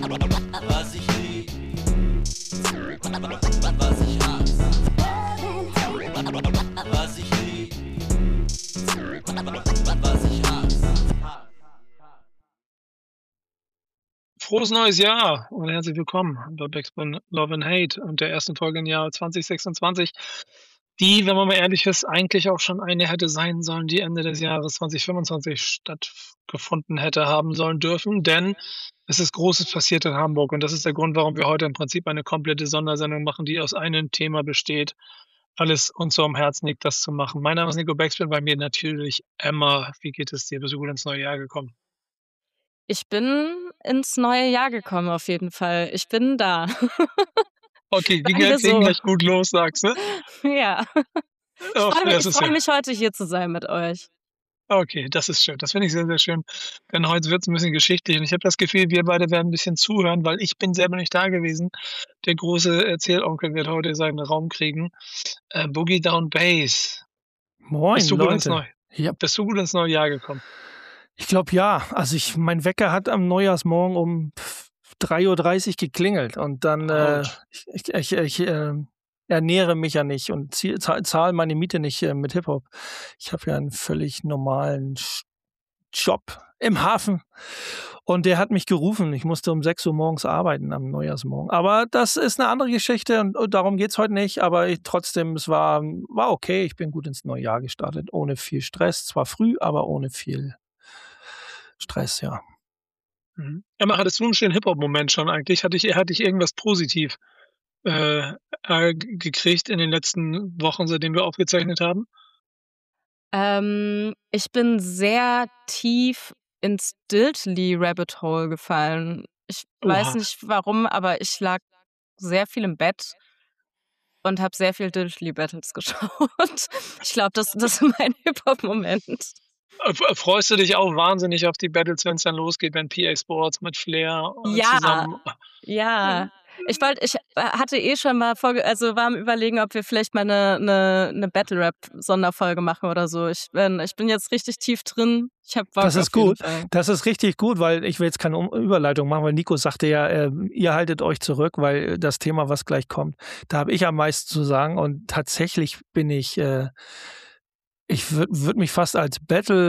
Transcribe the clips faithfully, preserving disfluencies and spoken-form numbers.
Was ich lieb, was ich hasse. Was ich lieb, was ich hasse. Frohes neues Jahr und herzlich willkommen bei Backspin Love and Hate und der ersten Folge im Jahr zwanzig sechsundzwanzig, die, wenn man mal ehrlich ist, eigentlich auch schon eine hätte sein sollen, die Ende des Jahres zwanzig fünfundzwanzig stattgefunden hätte haben sollen dürfen, denn es ist Großes passiert in Hamburg und das ist der Grund, warum wir heute im Prinzip eine komplette Sondersendung machen, die aus einem Thema besteht, weil es uns so am Herzen liegt, das zu machen. Mein Name ist Nico Backspin, bei mir natürlich Emma. Wie geht es dir? Bist du gut ins neue Jahr gekommen? Ich bin ins neue Jahr gekommen auf jeden Fall. Ich bin da. Okay, die Sagen wir geht so. gleich gut los, sagst du? Ja. Ich Oh, freue mich, das ich ist freu ja. mich heute hier zu sein mit euch. Okay, das ist schön. Das finde ich sehr, sehr schön. Denn heute wird es ein bisschen geschichtlich und ich habe das Gefühl, wir beide werden ein bisschen zuhören, weil ich bin selber nicht da gewesen. Der große Erzählonkel wird heute seinen Raum kriegen. Äh, Boogie Down Bass. Moin, Bist du gut ins Leute. neue, Ja, bist du gut ins neue Jahr gekommen? ich glaube ja. Also ich, mein Wecker hat am Neujahrsmorgen um drei Uhr dreißig geklingelt und dann äh, Ouch. ich, ich, ich äh, ernähre mich ja nicht und zie- zahl- zahle meine Miete nicht äh, mit Hip-Hop. Ich habe ja einen völlig normalen Sch- Job im Hafen und der hat mich gerufen. Ich musste um sechs Uhr morgens arbeiten am Neujahrsmorgen. Aber das ist eine andere Geschichte und, und darum geht's heute nicht. Aber ich, trotzdem, es war, war okay. Ich bin gut ins neue Jahr gestartet, ohne viel Stress. Zwar früh, aber ohne viel Stress, ja. Mhm. Emma, hattest du einen schönen Hip-Hop-Moment schon eigentlich? Hatte ich, hatte ich irgendwas positiv äh, äh, g- gekriegt in den letzten Wochen, seitdem wir aufgezeichnet haben? Ähm, ich bin sehr tief ins Diltly-Rabbit Hole gefallen. Ich weiß Oha. nicht warum, aber ich lag sehr viel im Bett und habe sehr viel Diltly-Battles geschaut. Ich glaube, das, das ist mein Hip-Hop-Moment. Äh, f- Freust du dich auch wahnsinnig auf die Battles, wenn es dann losgeht, wenn P A Sports mit Flair äh, Ja, zusammen. ja. Ich wollte, ich hatte eh schon mal vorge, also war am Überlegen, ob wir vielleicht mal eine, eine, eine Battle-Rap-Sonderfolge machen oder so. Ich bin, ich bin jetzt richtig tief drin. Ich hab Bock Das ist auf jeden gut. Fall. Das ist richtig gut, weil ich will jetzt keine Um- Überleitung machen, weil Nico sagte ja, äh, ihr haltet euch zurück, weil das Thema, was gleich kommt, da habe ich am meisten zu sagen und tatsächlich bin ich, äh, ich würde würd mich fast als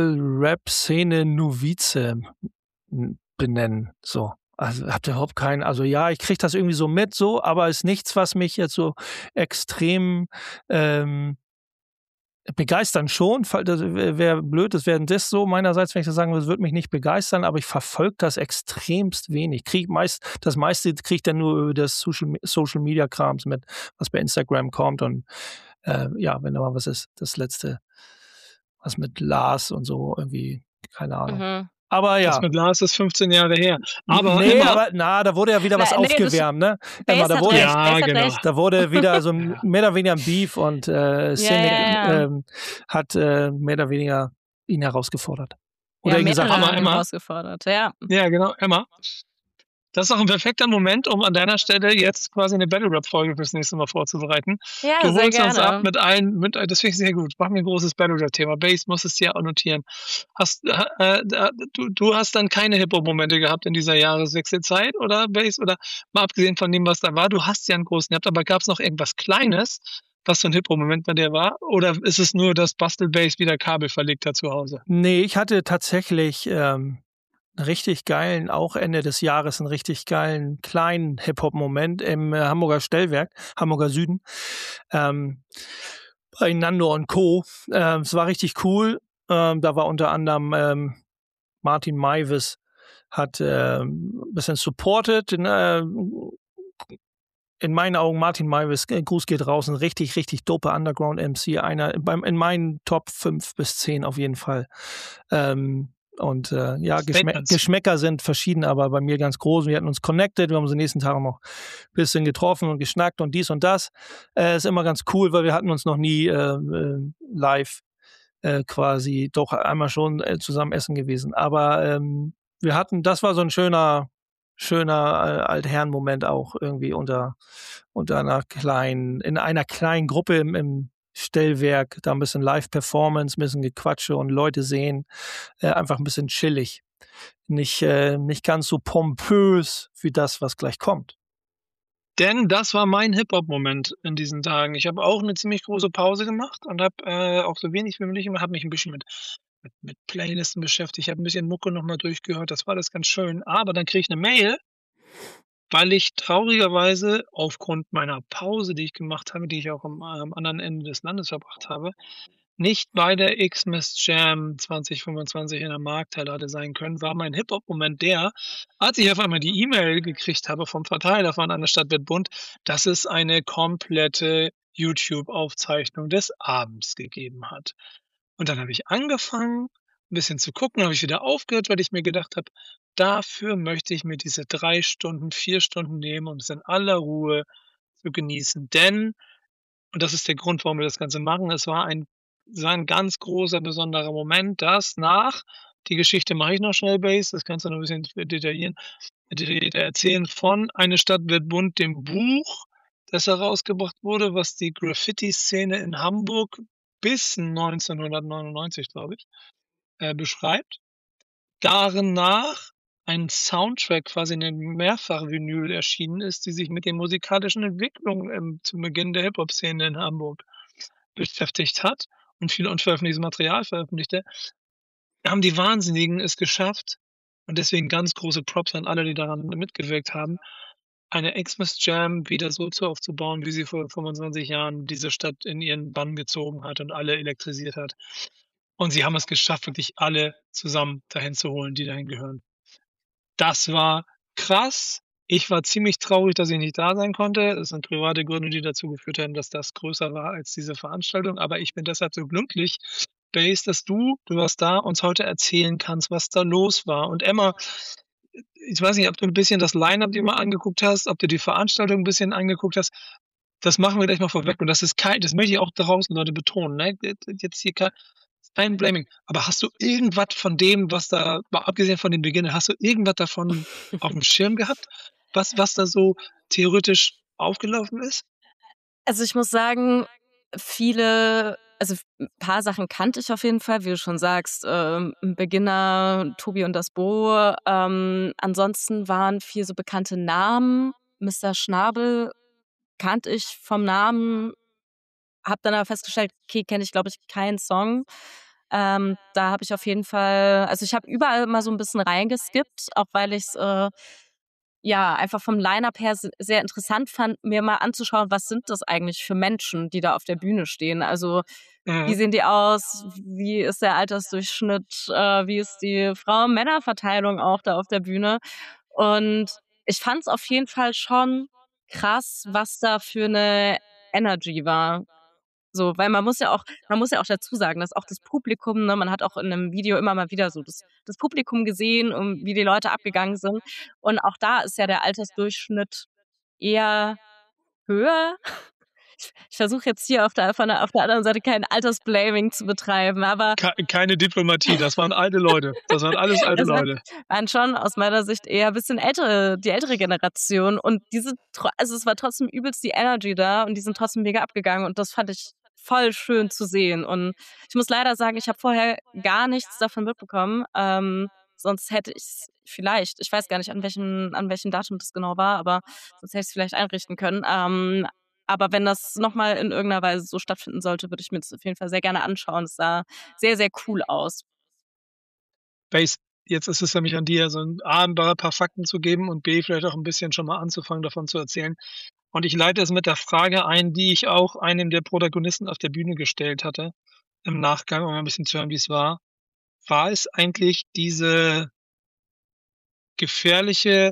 Battle-Rap-Szene-Novize m- benennen, so. Also habt ihr überhaupt keinen, also ja, ich kriege das irgendwie so mit, so, aber ist nichts, was mich jetzt so extrem ähm, begeistern schon. Fall- Das wäre blöd, das wäre ein Diss so meinerseits, wenn ich das sagen würde, das würde mich nicht begeistern, aber ich verfolge das extremst wenig. Krieg meist, das meiste kriege ich dann nur über das Social, Social Media Krams mit, was bei Instagram kommt und äh, ja, wenn da mal was ist, das letzte, was mit Lars und so irgendwie, keine Ahnung. Mhm. Aber ja. Das mit Lars ist fünfzehn Jahre her. Aber nee, Emma, aber na, da wurde ja wieder was Na, nee, das- aufgewärmt, ne? Emma, Bass da hat wurde, recht, Ja, Bass hat genau. recht. da wurde wieder so ein, mehr oder weniger ein Beef und äh, Cynic ja, ja. Ähm, hat äh, mehr oder weniger ihn herausgefordert. Oder Ja, ihm gesagt, mehrere Hammer, haben ihn Emma. herausgefordert. Ja. ja, genau, Emma. Das ist auch ein perfekter Moment, um an deiner Stelle jetzt quasi eine Battle-Rap-Folge fürs nächste Mal vorzubereiten. Ja, Du sehr holst uns gerne. ab mit allen, mit, das finde ich sehr gut. Mach mir ein großes Battle-Rap-Thema. Bass musst es dir auch notieren. Hast, äh, äh, du, du hast dann keine Hip-Hop-Momente gehabt in dieser Jahreswechselzeit, oder Bass? Oder mal abgesehen von dem, was da war, du hast ja einen großen gehabt, aber gab es noch irgendwas Kleines, was so ein Hip-Hop-Moment bei dir war? Oder ist es nur, dass Bastel Bass wieder Kabel verlegt hat zu Hause? nee, ich hatte tatsächlich ähm, einen richtig geilen, auch Ende des Jahres, einen richtig geilen kleinen Hip-Hop-Moment im äh, Hamburger Stellwerk, Hamburger Süden, ähm, bei Nando und Co. Ähm, es war richtig cool. Ähm, da war unter anderem ähm, Martin Maivis hat ähm, ein bisschen supported. Den, äh, in meinen Augen Martin Maivis, äh, Gruß geht raus, ein richtig, richtig dope Underground-M C, einer beim, in meinen Top fünf bis zehn auf jeden Fall. Ähm, und äh, ja, Geschmä Statements. Geschmäcker sind verschieden, aber bei mir ganz groß. Wir hatten uns connected, wir haben uns die nächsten Tage noch ein bisschen getroffen und geschnackt und dies und das. Äh, ist immer ganz cool, weil wir hatten uns noch nie äh, äh, live äh, quasi, doch einmal schon äh, zusammen essen gewesen. Aber ähm, wir hatten, das war so ein schöner, schöner äh, Altherren-Moment auch irgendwie unter, unter einer kleinen, in einer kleinen Gruppe im, im Stellwerk, da ein bisschen Live-Performance, ein bisschen Gequatsche und Leute sehen, äh, einfach ein bisschen chillig. nicht, äh, nicht ganz so pompös wie das, was gleich kommt. Denn das war mein Hip-Hop-Moment in diesen Tagen. Ich habe auch eine ziemlich große Pause gemacht und habe, äh, auch so wenig wie möglich gemacht, habe mich ein bisschen mit mit mit Playlisten beschäftigt, habe ein bisschen Mucke noch mal durchgehört. Das war alles ganz schön. Aber dann kriege ich 'ne Mail, weil ich traurigerweise aufgrund meiner Pause, die ich gemacht habe, die ich auch am am anderen Ende des Landes verbracht habe, nicht bei der Xmas Jam zwanzig fünfundzwanzig in der Markthalle hatte sein können, war mein Hip-Hop-Moment der, als ich auf einmal die E-Mail gekriegt habe vom Verteiler von einer Stadt wird bunt, dass es eine komplette YouTube-Aufzeichnung des Abends gegeben hat. Und dann habe ich angefangen, 'n bisschen zu gucken, habe ich wieder aufgehört, weil ich mir gedacht habe: „Dafür möchte ich mir diese drei Stunden, vier Stunden nehmen, um es in aller Ruhe zu genießen.“ Denn und das ist der Grund, warum wir das Ganze machen, es war ein es war 'n ganz großer, besonderer Moment, dass nach die Geschichte mache ich noch schnell, Base, das kannst du noch 'n bisschen detaillieren detaillierter erzählen, von Eine Stadt wird bunt, dem Buch, das herausgebracht wurde, was die Graffiti-Szene in Hamburg bis neunzehnhundertneunundneunzig, glaube ich, äh, beschreibt. Danach ein Soundtrack, quasi 'ne Mehrfach-Vinyl erschienen ist, die sich mit den musikalischen Entwicklungen, ähm, zum Beginn der Hip-Hop-Szene in Hamburg beschäftigt hat und viel unveröffentlichtes Material veröffentlichte, haben die Wahnsinnigen es geschafft und deswegen ganz große Props an alle, die daran mitgewirkt haben, eine Xmas Jam wieder so zu aufzubauen, wie sie vor fünfundzwanzig Jahren diese Stadt in ihren Bann gezogen hat und alle elektrisiert hat. Und sie haben es geschafft, wirklich alle zusammen dahin zu holen, die dahin gehören. Das war krass. Ich war ziemlich traurig, dass ich nicht da sein konnte. Es sind private Gründe, die dazu geführt haben, dass das größer war als diese Veranstaltung. Aber ich bin deshalb so glücklich, Base, dass du du warst da, uns heute erzählen kannst, was da los war. Und Emma, ich weiß nicht, ob du 'n bisschen das Line-up dir mal angeguckt hast, ob du die Veranstaltung 'n bisschen angeguckt hast. Das machen wir gleich mal vorweg und das ist kei das möchte ich auch draußen, Leute, betonen, ne? Jetzt hier kei kein Blaming. Aber hast du irgendwas von dem, was da mal abgesehen von dem Beginn, hast du irgendwas davon aufm Schirm gehabt, was was da so theoretisch aufgelaufen ist? Also, ich muss sagen, viele also, 'n paar Sachen kannte ich auf jeden Fall, wie du schon sagst, ähm, Beginner, Tobi und das Bo. Ähm, ansonsten waren viel so bekannte Namen. Mister Schnabel kannte ich vom Namen, habe dann aber festgestellt, okay, kenne ich, glaube ich, keinen Song. Ähm, da habe ich auf jeden Fall also, ich habe überall mal so 'n bisschen reingeskippt, auch weil ich's, äh, ja, einfach vom Line-up her s sehr interessant fand, mir mal anzuschauen, was sind das eigentlich für Menschen, die da auf der Bühne stehen? Also, wie Mhm. sehen die aus? Wie ist der Altersdurchschnitt? Äh, wie ist die Frauen-Männer-Verteilung auch da auf der Bühne? Und ich fand's auf jeden Fall schon krass, was da für 'ne Energy war. So, weil man muss ja auch man muss ja auch dazu sagen, dass auch das Publikum, ne man hat auch in 'nem Video immer mal wieder so das das Publikum gesehen und wie die Leute abgegangen sind. Und auch da ist ja der Altersdurchschnitt eher höher. Ich ich versuche jetzt hier auf der von der auf der anderen Seite kein Altersblaming zu betreiben, aber Kei keine Diplomatie, das waren alte Leute. Das waren alles alte das waren Leute. waren schon aus meiner Sicht eher bisschen ältere die ältere Generation und die sind tro also, es war trotzdem übelst die Energy da und die sind trotzdem mega abgegangen und das fand ich voll schön zu sehen. Und ich muss leider sagen, ich habe vorher gar nichts davon mitbekommen, ähm, sonst hätte ich's vielleicht ich weiß gar nicht, an welchem an welchem Datum das genau war, aber sonst hätte ich's vielleicht einrichten können. Ähm, aber wenn das noch mal in irgend 'ner Weise so stattfinden sollte, würde ich mir das auf jeden Fall sehr gerne anschauen. Es sah sehr, sehr cool aus. Base, jetzt ist es nämlich an dir, so 'n A 'n paar Fakten zu geben und B vielleicht auch 'n bisschen schon mal anzufangen, davon zu erzählen. Und ich leite es mit der Frage ein, die ich auch einem der Protagonisten auf der Bühne gestellt hatte im Nachgang, um mal 'n bisschen zu hören, wie's war. War es eigentlich diese gefährliche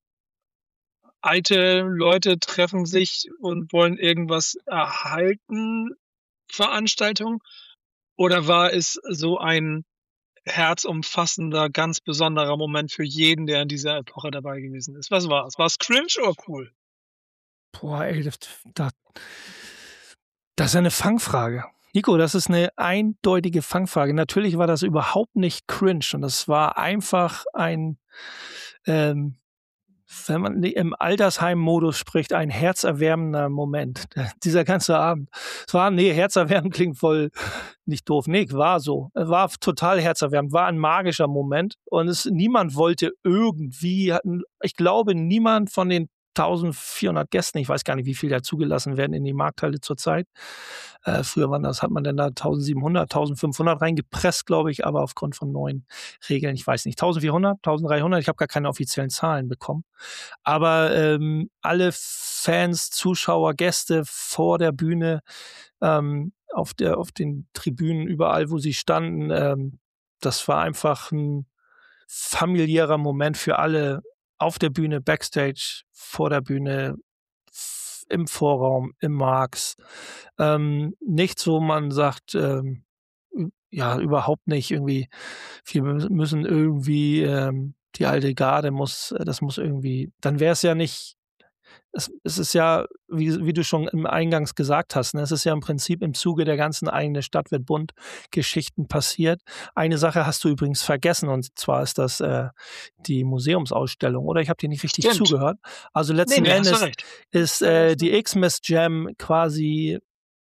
alte Leute treffen sich und wollen irgendwas erhalten Veranstaltung? Oder war es so ein herzumfassender, ganz besonderer Moment für jeden, der in dieser Epoche dabei gewesen ist? Was war's? War's cringe oder cool? Boah, ey, das da das ist ja 'ne Fangfrage. Nico, das ist 'ne eindeutige Fangfrage. Natürlich war das überhaupt nicht cringe und das war einfach ein, ähm, wenn man im Altersheim-Modus spricht, ein herzerwärmender Moment. Dieser ganze Abend. Es war, nee, herzerwärmend klingt voll nicht doof. Nee, war so. Es war total herzerwärmend. War ein magischer Moment. Und es, niemand wollte irgendwie, ich glaube, niemand von den eintausendvierhundert Gästen, ich weiß gar nicht, wie viel da zugelassen werden in die Markthalle zurzeit. Äh, früher waren das, hat man dann da eintausendsiebenhundert, eintausendfünfhundert reingepresst, glaube ich, aber aufgrund von neuen Regeln, ich weiß nicht, eintausendvierhundert, eintausenddreihundert, ich habe gar keine offiziellen Zahlen bekommen. Aber ähm, alle Fans, Zuschauer, Gäste vor der Bühne, ähm, auf, der, auf den Tribünen, überall, wo sie standen, ähm, das war einfach ein familiärer Moment für alle, auf der Bühne, Backstage, vor der Bühne, f- im Vorraum, im Marx. Ähm, nichts, wo man sagt, ähm, ja, überhaupt nicht irgendwie, wir müssen irgendwie, ähm, die alte Garde muss, das muss irgendwie, dann wäre es ja nicht, es, es ist ja, wie, wie du schon im Eingangs gesagt hast, ne, es ist ja im Prinzip im Zuge der ganzen eigene Stadt wird bunt Geschichten passiert. Eine Sache hast du übrigens vergessen, und zwar ist das äh, die Museumsausstellung, oder? Ich habe dir nicht richtig Stimmt. zugehört. Also Nee, letzten nee, hast du Endes recht. ist äh, die Xmas Jam quasi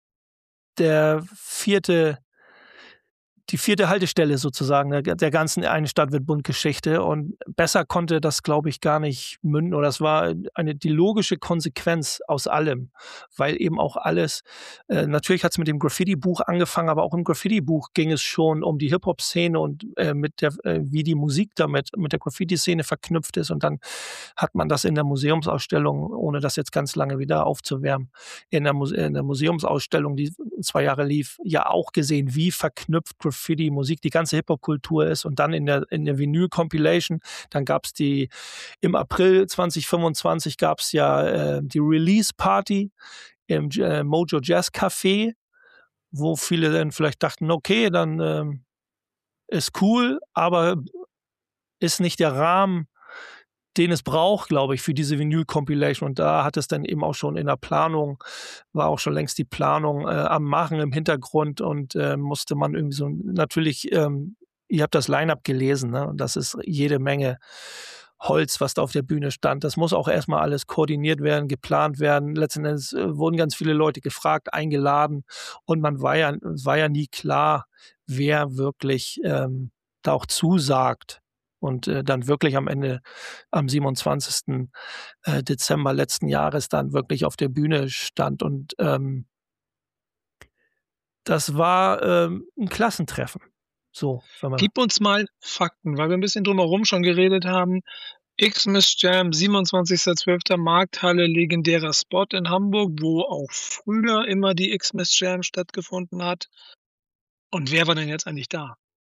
der vierte die vierte Haltestelle sozusagen der, der ganzen Eine Stadt wird bunt Geschichte, und besser konnte das, glaube ich, gar nicht münden, oder das war eine die logische Konsequenz aus allem, weil eben auch alles, äh, natürlich hat es mit dem Graffiti-Buch angefangen, aber auch im Graffiti-Buch ging es schon um die Hip-Hop-Szene und äh, mit der, äh, wie die Musik damit mit der Graffiti-Szene verknüpft ist, und dann hat man das in der Museumsausstellung, ohne das jetzt ganz lange wieder aufzuwärmen, in der, Muse in der Museumsausstellung, die zwei Jahre lief, ja auch gesehen, wie verknüpft Graffiti Musik, die ganze Hip-Hop-Kultur ist, und dann in der, in der Vinyl-Compilation, dann gab es die, im April zwanzig fünfundzwanzig gab es ja äh, die Release-Party im äh, Mojo Jazz Café, wo viele dann vielleicht dachten, okay, dann ähm, ist cool, aber ist nicht der Rahmen, den es braucht, glaube ich, für diese Vinyl-Compilation. Und da hat es dann eben auch schon in der Planung, war auch schon längst die Planung äh, am Machen im Hintergrund, und äh, musste man irgendwie so, natürlich, ähm, ihr habt das Line-Up gelesen, ne? Und das ist jede Menge Holz, was da auf der Bühne stand. Das muss auch erstmal alles koordiniert werden, geplant werden. Letzten Endes äh, wurden ganz viele Leute gefragt, eingeladen, und man war ja, war ja nie klar, wer wirklich ähm, da auch zusagt. Und äh, dann wirklich am Ende, am siebenundzwanzigsten Äh, Dezember letzten Jahres dann wirklich auf der Bühne stand. Und ähm, das war ähm, ein Klassentreffen. So, wenn man Gib uns mal Fakten, weil wir ein bisschen drumherum schon geredet haben. Xmas Jam, siebenundzwanzigster zwölfter Markthalle, legendärer Spot in Hamburg, wo auch früher immer die Xmas Jam stattgefunden hat. Und wer war denn jetzt eigentlich da?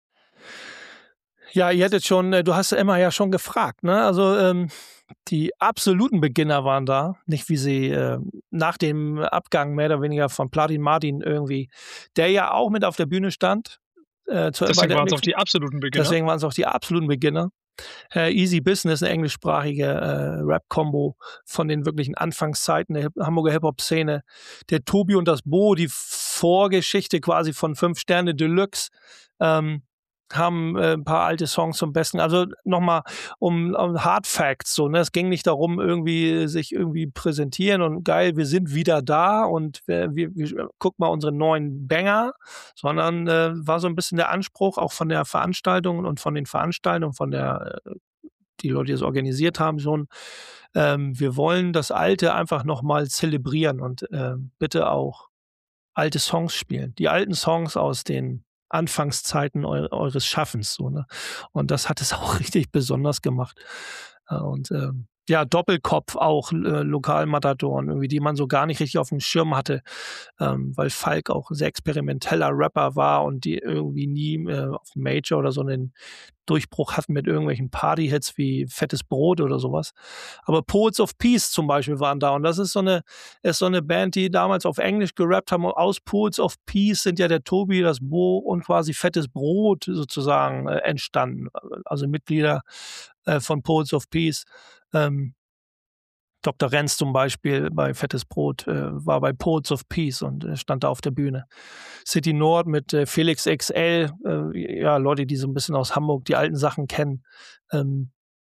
Ja, ihr hättet schon, äh, du hast Emma ja schon gefragt, ne? Also ähm, die absoluten Beginner waren da, nicht wie sie äh, nach dem Abgang mehr oder weniger von Platin Martin irgendwie, der ja auch mit auf der Bühne stand. Äh, zu, Deswegen der, waren es auch die absoluten Beginner. Deswegen waren es auch die absoluten Beginner. Äh, Easy Business, eine englischsprachige äh, Rap-Kombo von den wirklichen Anfangszeiten der Hip Hamburger Hip-Hop-Szene. Der Tobi und das Bo, die Vorgeschichte quasi von Fünf Sterne Deluxe, ähm, haben äh, ein paar alte Songs zum Besten. Also nochmal um, um Hard Facts. So, ne? Es ging nicht darum, irgendwie sich irgendwie präsentieren und geil, wir sind wieder da und wir, wir, wir guck mal unsere neuen Banger, sondern äh, war so ein bisschen der Anspruch auch von der Veranstaltung und von den Veranstaltungen, von der äh, die Leute, die es organisiert haben, schon. Ähm, wir wollen das Alte einfach nochmal zelebrieren und äh, bitte auch alte Songs spielen. Die alten Songs aus den Anfangszeiten eu eures Schaffens. So, ne? Und das hat es auch richtig besonders gemacht. Und ähm, ja, Doppelkopf auch, äh, Lokalmatadoren, irgendwie, die man so gar nicht richtig auf dem Schirm hatte, ähm, weil Falk auch ein sehr experimenteller Rapper war und die irgendwie nie äh, auf Major oder so einen Durchbruch hatten mit irgendwelchen Party-Hits wie Fettes Brot oder sowas. Aber Poets of Peace zum Beispiel waren da, und das ist so eine, ist so eine Band, die damals auf Englisch gerappt haben. Und aus Poets of Peace sind ja der Tobi, das Bo und quasi Fettes Brot sozusagen äh, entstanden. Also Mitglieder äh, von Poets of Peace. Ähm, Doktor Renz zum Beispiel bei Fettes Brot äh, war bei Poets of Peace und äh, stand da auf der Bühne. City Nord mit äh, Felix X L, äh, ja, Leute, die so ein bisschen aus Hamburg die alten Sachen kennen. Ähm,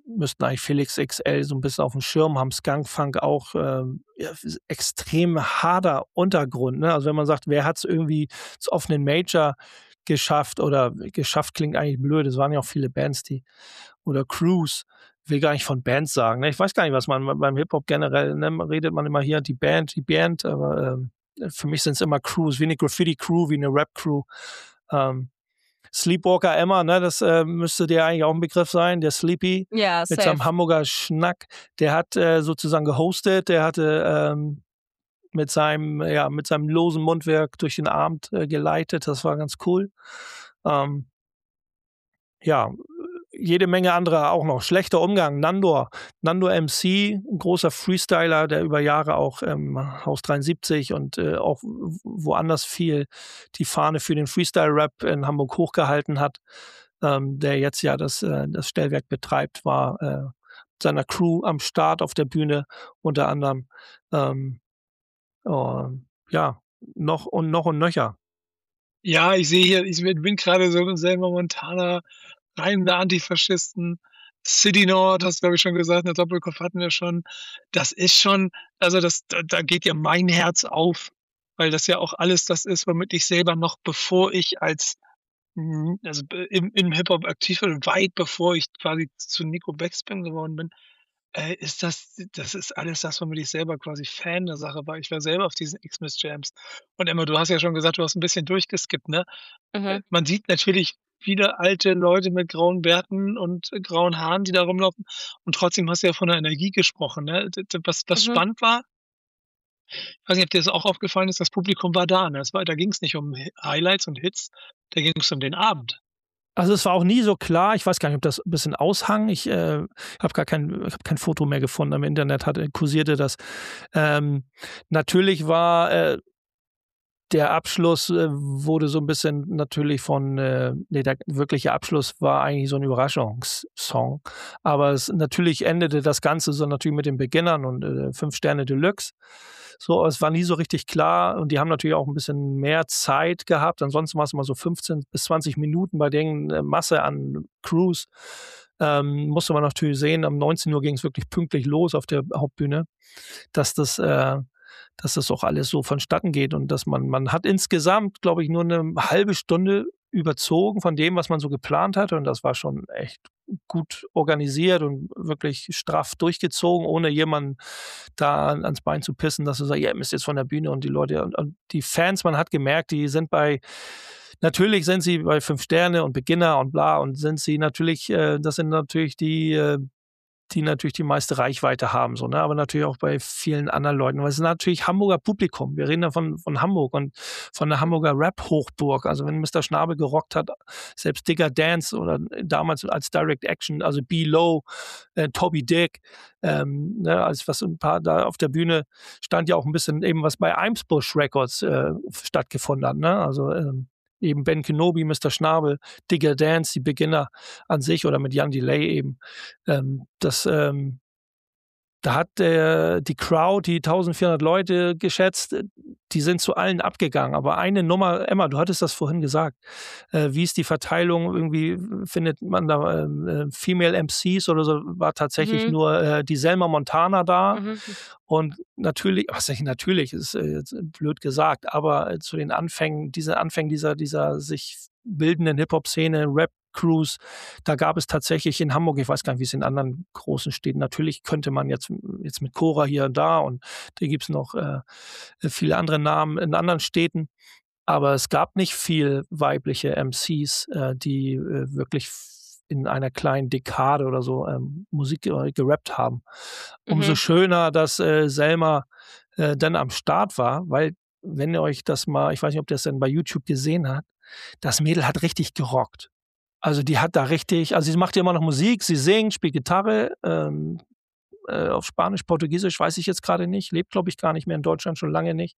müssten eigentlich Felix X L so ein bisschen auf dem Schirm haben, Skunk Funk auch, ähm, ja, extrem harter Untergrund, ne? Also wenn man sagt, wer hat es irgendwie auf einen Major geschafft oder geschafft klingt eigentlich blöd, es waren ja auch viele Bands, die oder Crews, will gar nicht von Bands sagen, ne? Ich weiß gar nicht, was man beim Hip-Hop generell, ne, redet man immer hier die Band, die Band, aber ähm, für mich sind es immer Crews, wie eine Graffiti-Crew, wie eine Rap-Crew. Ähm, Sleepwalker Emma, ne, das äh, müsste dir eigentlich auch ein Begriff sein, der Sleepy Ja, mit safe. seinem Hamburger Schnack, der hat äh, sozusagen gehostet, der hatte ähm, mit seinem, ja, mit seinem losen Mundwerk durch den Abend äh, geleitet, das war ganz cool. Ähm, ja, jede Menge andere auch noch. Schlechter Umgang, Nandor. Nandor M C, ein großer Freestyler, der über Jahre auch ähm, Haus dreiundsiebzig und äh, auch woanders viel die Fahne für den Freestyle-Rap in Hamburg hochgehalten hat, ähm, der jetzt ja das, äh, das Stellwerk betreibt, war äh, seiner Crew am Start auf der Bühne unter anderem. Ähm, oh, ja, noch und noch und nöcher. Ja, ich sehe hier, ich bin bin grade so im Selma Montana, reimende Antifaschisten, City Nord, hast du, glaube ich, schon gesagt, 'ne Doppelkopf hatten wir schon. Das ist schon also das da da geht ja mein Herz auf, weil das ja auch alles das ist, womit ich selber noch bevor ich als hm, also b im im Hip-Hop aktiv war, weit bevor ich quasi zu Nico Backspin geworden bin, äh, ist das das ist alles das, womit ich selber quasi Fan der Sache war. Ich war selber auf diesen Xmas Jams. Und Emma, du hast ja schon gesagt, du hast 'n bisschen durchgeskippt, ne? Äh, Mhm. man sieht natürlich viele alte Leute mit grauen Bärten und äh, grauen Haaren, die da rumlaufen. Und trotzdem hast du ja von der Energie gesprochen, ne? D d was was Mhm. spannend war, weiß nicht, ob dir das auch aufgefallen ist, das Publikum war da, ne? Es war da ging's nicht um Hi Highlights und Hits, da ging's um den Abend. Also, es war auch nie so klar, ich weiß gar nicht, ob das 'n bisschen aushang. Ich, äh, habe gar kein ich habe kein Foto mehr gefunden. Im Internet hat äh, kursierte das. Ähm, natürlich war, äh, der Abschluss, äh, wurde so 'n bisschen natürlich von, äh ne, der wirkliche Abschluss war eigentlich so 'n Überraschungssong. Aber es natürlich endete das Ganze so natürlich mit den Beginnern und, äh, fünf Sterne Deluxe. So, aber es war nie so richtig klar und die haben natürlich auch 'n bisschen mehr Zeit gehabt. Ansonsten war's immer so fünfzehn bis zwanzig Minuten bei den äh, Masse an Crews. Ähm, musste man natürlich sehen, um neunzehn Uhr ging's wirklich pünktlich los auf der Hauptbühne, dass das äh, dass das auch alles so vonstatten geht und dass man man hat insgesamt, glaube ich, nur 'ne halbe Stunde überzogen von dem, was man so geplant hatte und das war schon echt gut organisiert und wirklich straff durchgezogen, ohne jemanden da an ans Bein zu pissen, dass du sagst: „Ja, ihr müsst jetzt von der Bühne“ und die Leute und und die Fans, man hat gemerkt, die sind bei natürlich sind sie bei fünf Sterne und Beginner und bla und sind sie natürlich äh, das sind natürlich die, äh die natürlich die meiste Reichweite haben so, ne? Aber natürlich auch bei vielen anderen Leuten. Weil es ist natürlich Hamburger Publikum. Wir reden da von von Hamburg und von der Hamburger Rap-Hochburg. Also, wenn Mister Schnabel gerockt hat, selbst Digger Dance oder damals als Direct Action, also B-Low, äh, Toby Dick, ähm, ne, als was 'n paar da auf der Bühne stand ja auch 'n bisschen eben, was bei Eimsbusch Records, äh, stattgefunden hat, ne? Also, ähm, eben Ben Kenobi, Mister Schnabel, Digger Dance, die Beginner an sich oder mit Jan Delay eben. Ähm, das, ähm da hat der die Crowd, die eintausendvierhundert Leute geschätzt, äh, die sind zu allen abgegangen. Aber eine Nummer Emma, du hattest das vorhin gesagt. Äh, wie ist die Verteilung? Irgendwie findet man da, ähm, äh, Female M Cs oder so, war tatsächlich Mhm. nur, äh, die Selma Montana da. Mhm. Und natürlich was heißt natürlich, ist, äh, jetzt blöd gesagt, aber äh, zu den Anfängen diese Anfängen dieser dieser sich bildenden Hip-Hop-Szene, Rap-Crews, da gab es tatsächlich in Hamburg ich weiß gar nicht, wie's in anderen großen Städten natürlich könnte man jetzt jetzt mit Cora hier und da und da gibt's noch, äh, viele andere Namen in anderen Städten. Aber es gab nicht viel weibliche M Cs, äh, die, äh, wirklich f in einer kleinen Dekade oder so, ähm, Musik ge gerappt haben. Umso Mhm. schöner, dass, äh, Selma, äh, dann am Start war, weil wenn ihr euch das mal ich weiß nicht, ob ihr das dann bei YouTube gesehen habt, das Mädel hat richtig gerockt. Also, die hat da richtig also, sie macht ja immer noch Musik, sie singt, spielt Gitarre, ähm, äh, auf Spanisch, Portugiesisch, weiß ich jetzt grade nicht, lebt, glaube ich, gar nicht mehr in Deutschland, schon lange nicht.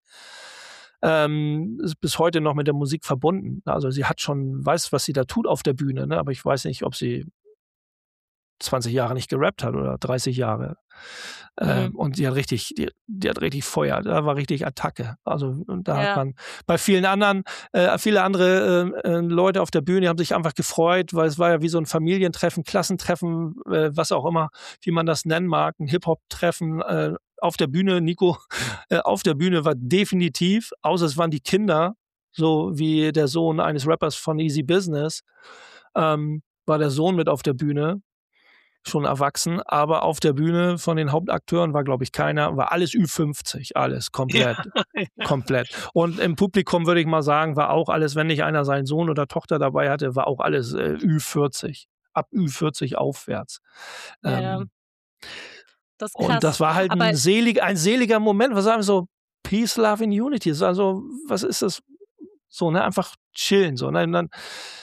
Ähm, ist bis heute noch mit der Musik verbunden. Also, sie hat schon weiß, was sie da tut auf der Bühne, ne? Aber ich weiß nicht, ob sie zwanzig Jahre nicht gerappt hat oder dreißig Jahre. Ähm, Mhm. und die hat richtig, die, die hat richtig Feuer, da war richtig Attacke. Also und da hat Ja. man bei vielen anderen, äh, viele andere äh, äh, Leute auf der Bühne haben sich einfach gefreut, weil es war ja wie so ein Familientreffen, Klassentreffen, äh, was auch immer, wie man das nennen mag, ein Hip-Hop-Treffen äh, auf der Bühne. Nico, äh, auf der Bühne war definitiv, außer es waren die Kinder, so wie der Sohn eines Rappers von Easy Business, ähm, war der Sohn mit auf der Bühne, schon erwachsen, aber auf der Bühne von den Hauptakteuren war, glaube ich, keiner, war alles Ü fünfzig, alles komplett, Ja. komplett. Und im Publikum würde ich mal sagen, war auch alles, wenn nicht einer seinen Sohn oder Tochter dabei hatte, war auch alles äh, Ü vierzig, ab Ü vierzig aufwärts. Ja, ja. Ähm, Das ist und krass. das war halt Aber ein, selig, ein seliger Moment, was sagen wir so, Peace, Love and Unity. Das ist also, was ist das? So, ne, einfach chillen, so, ne, und dann,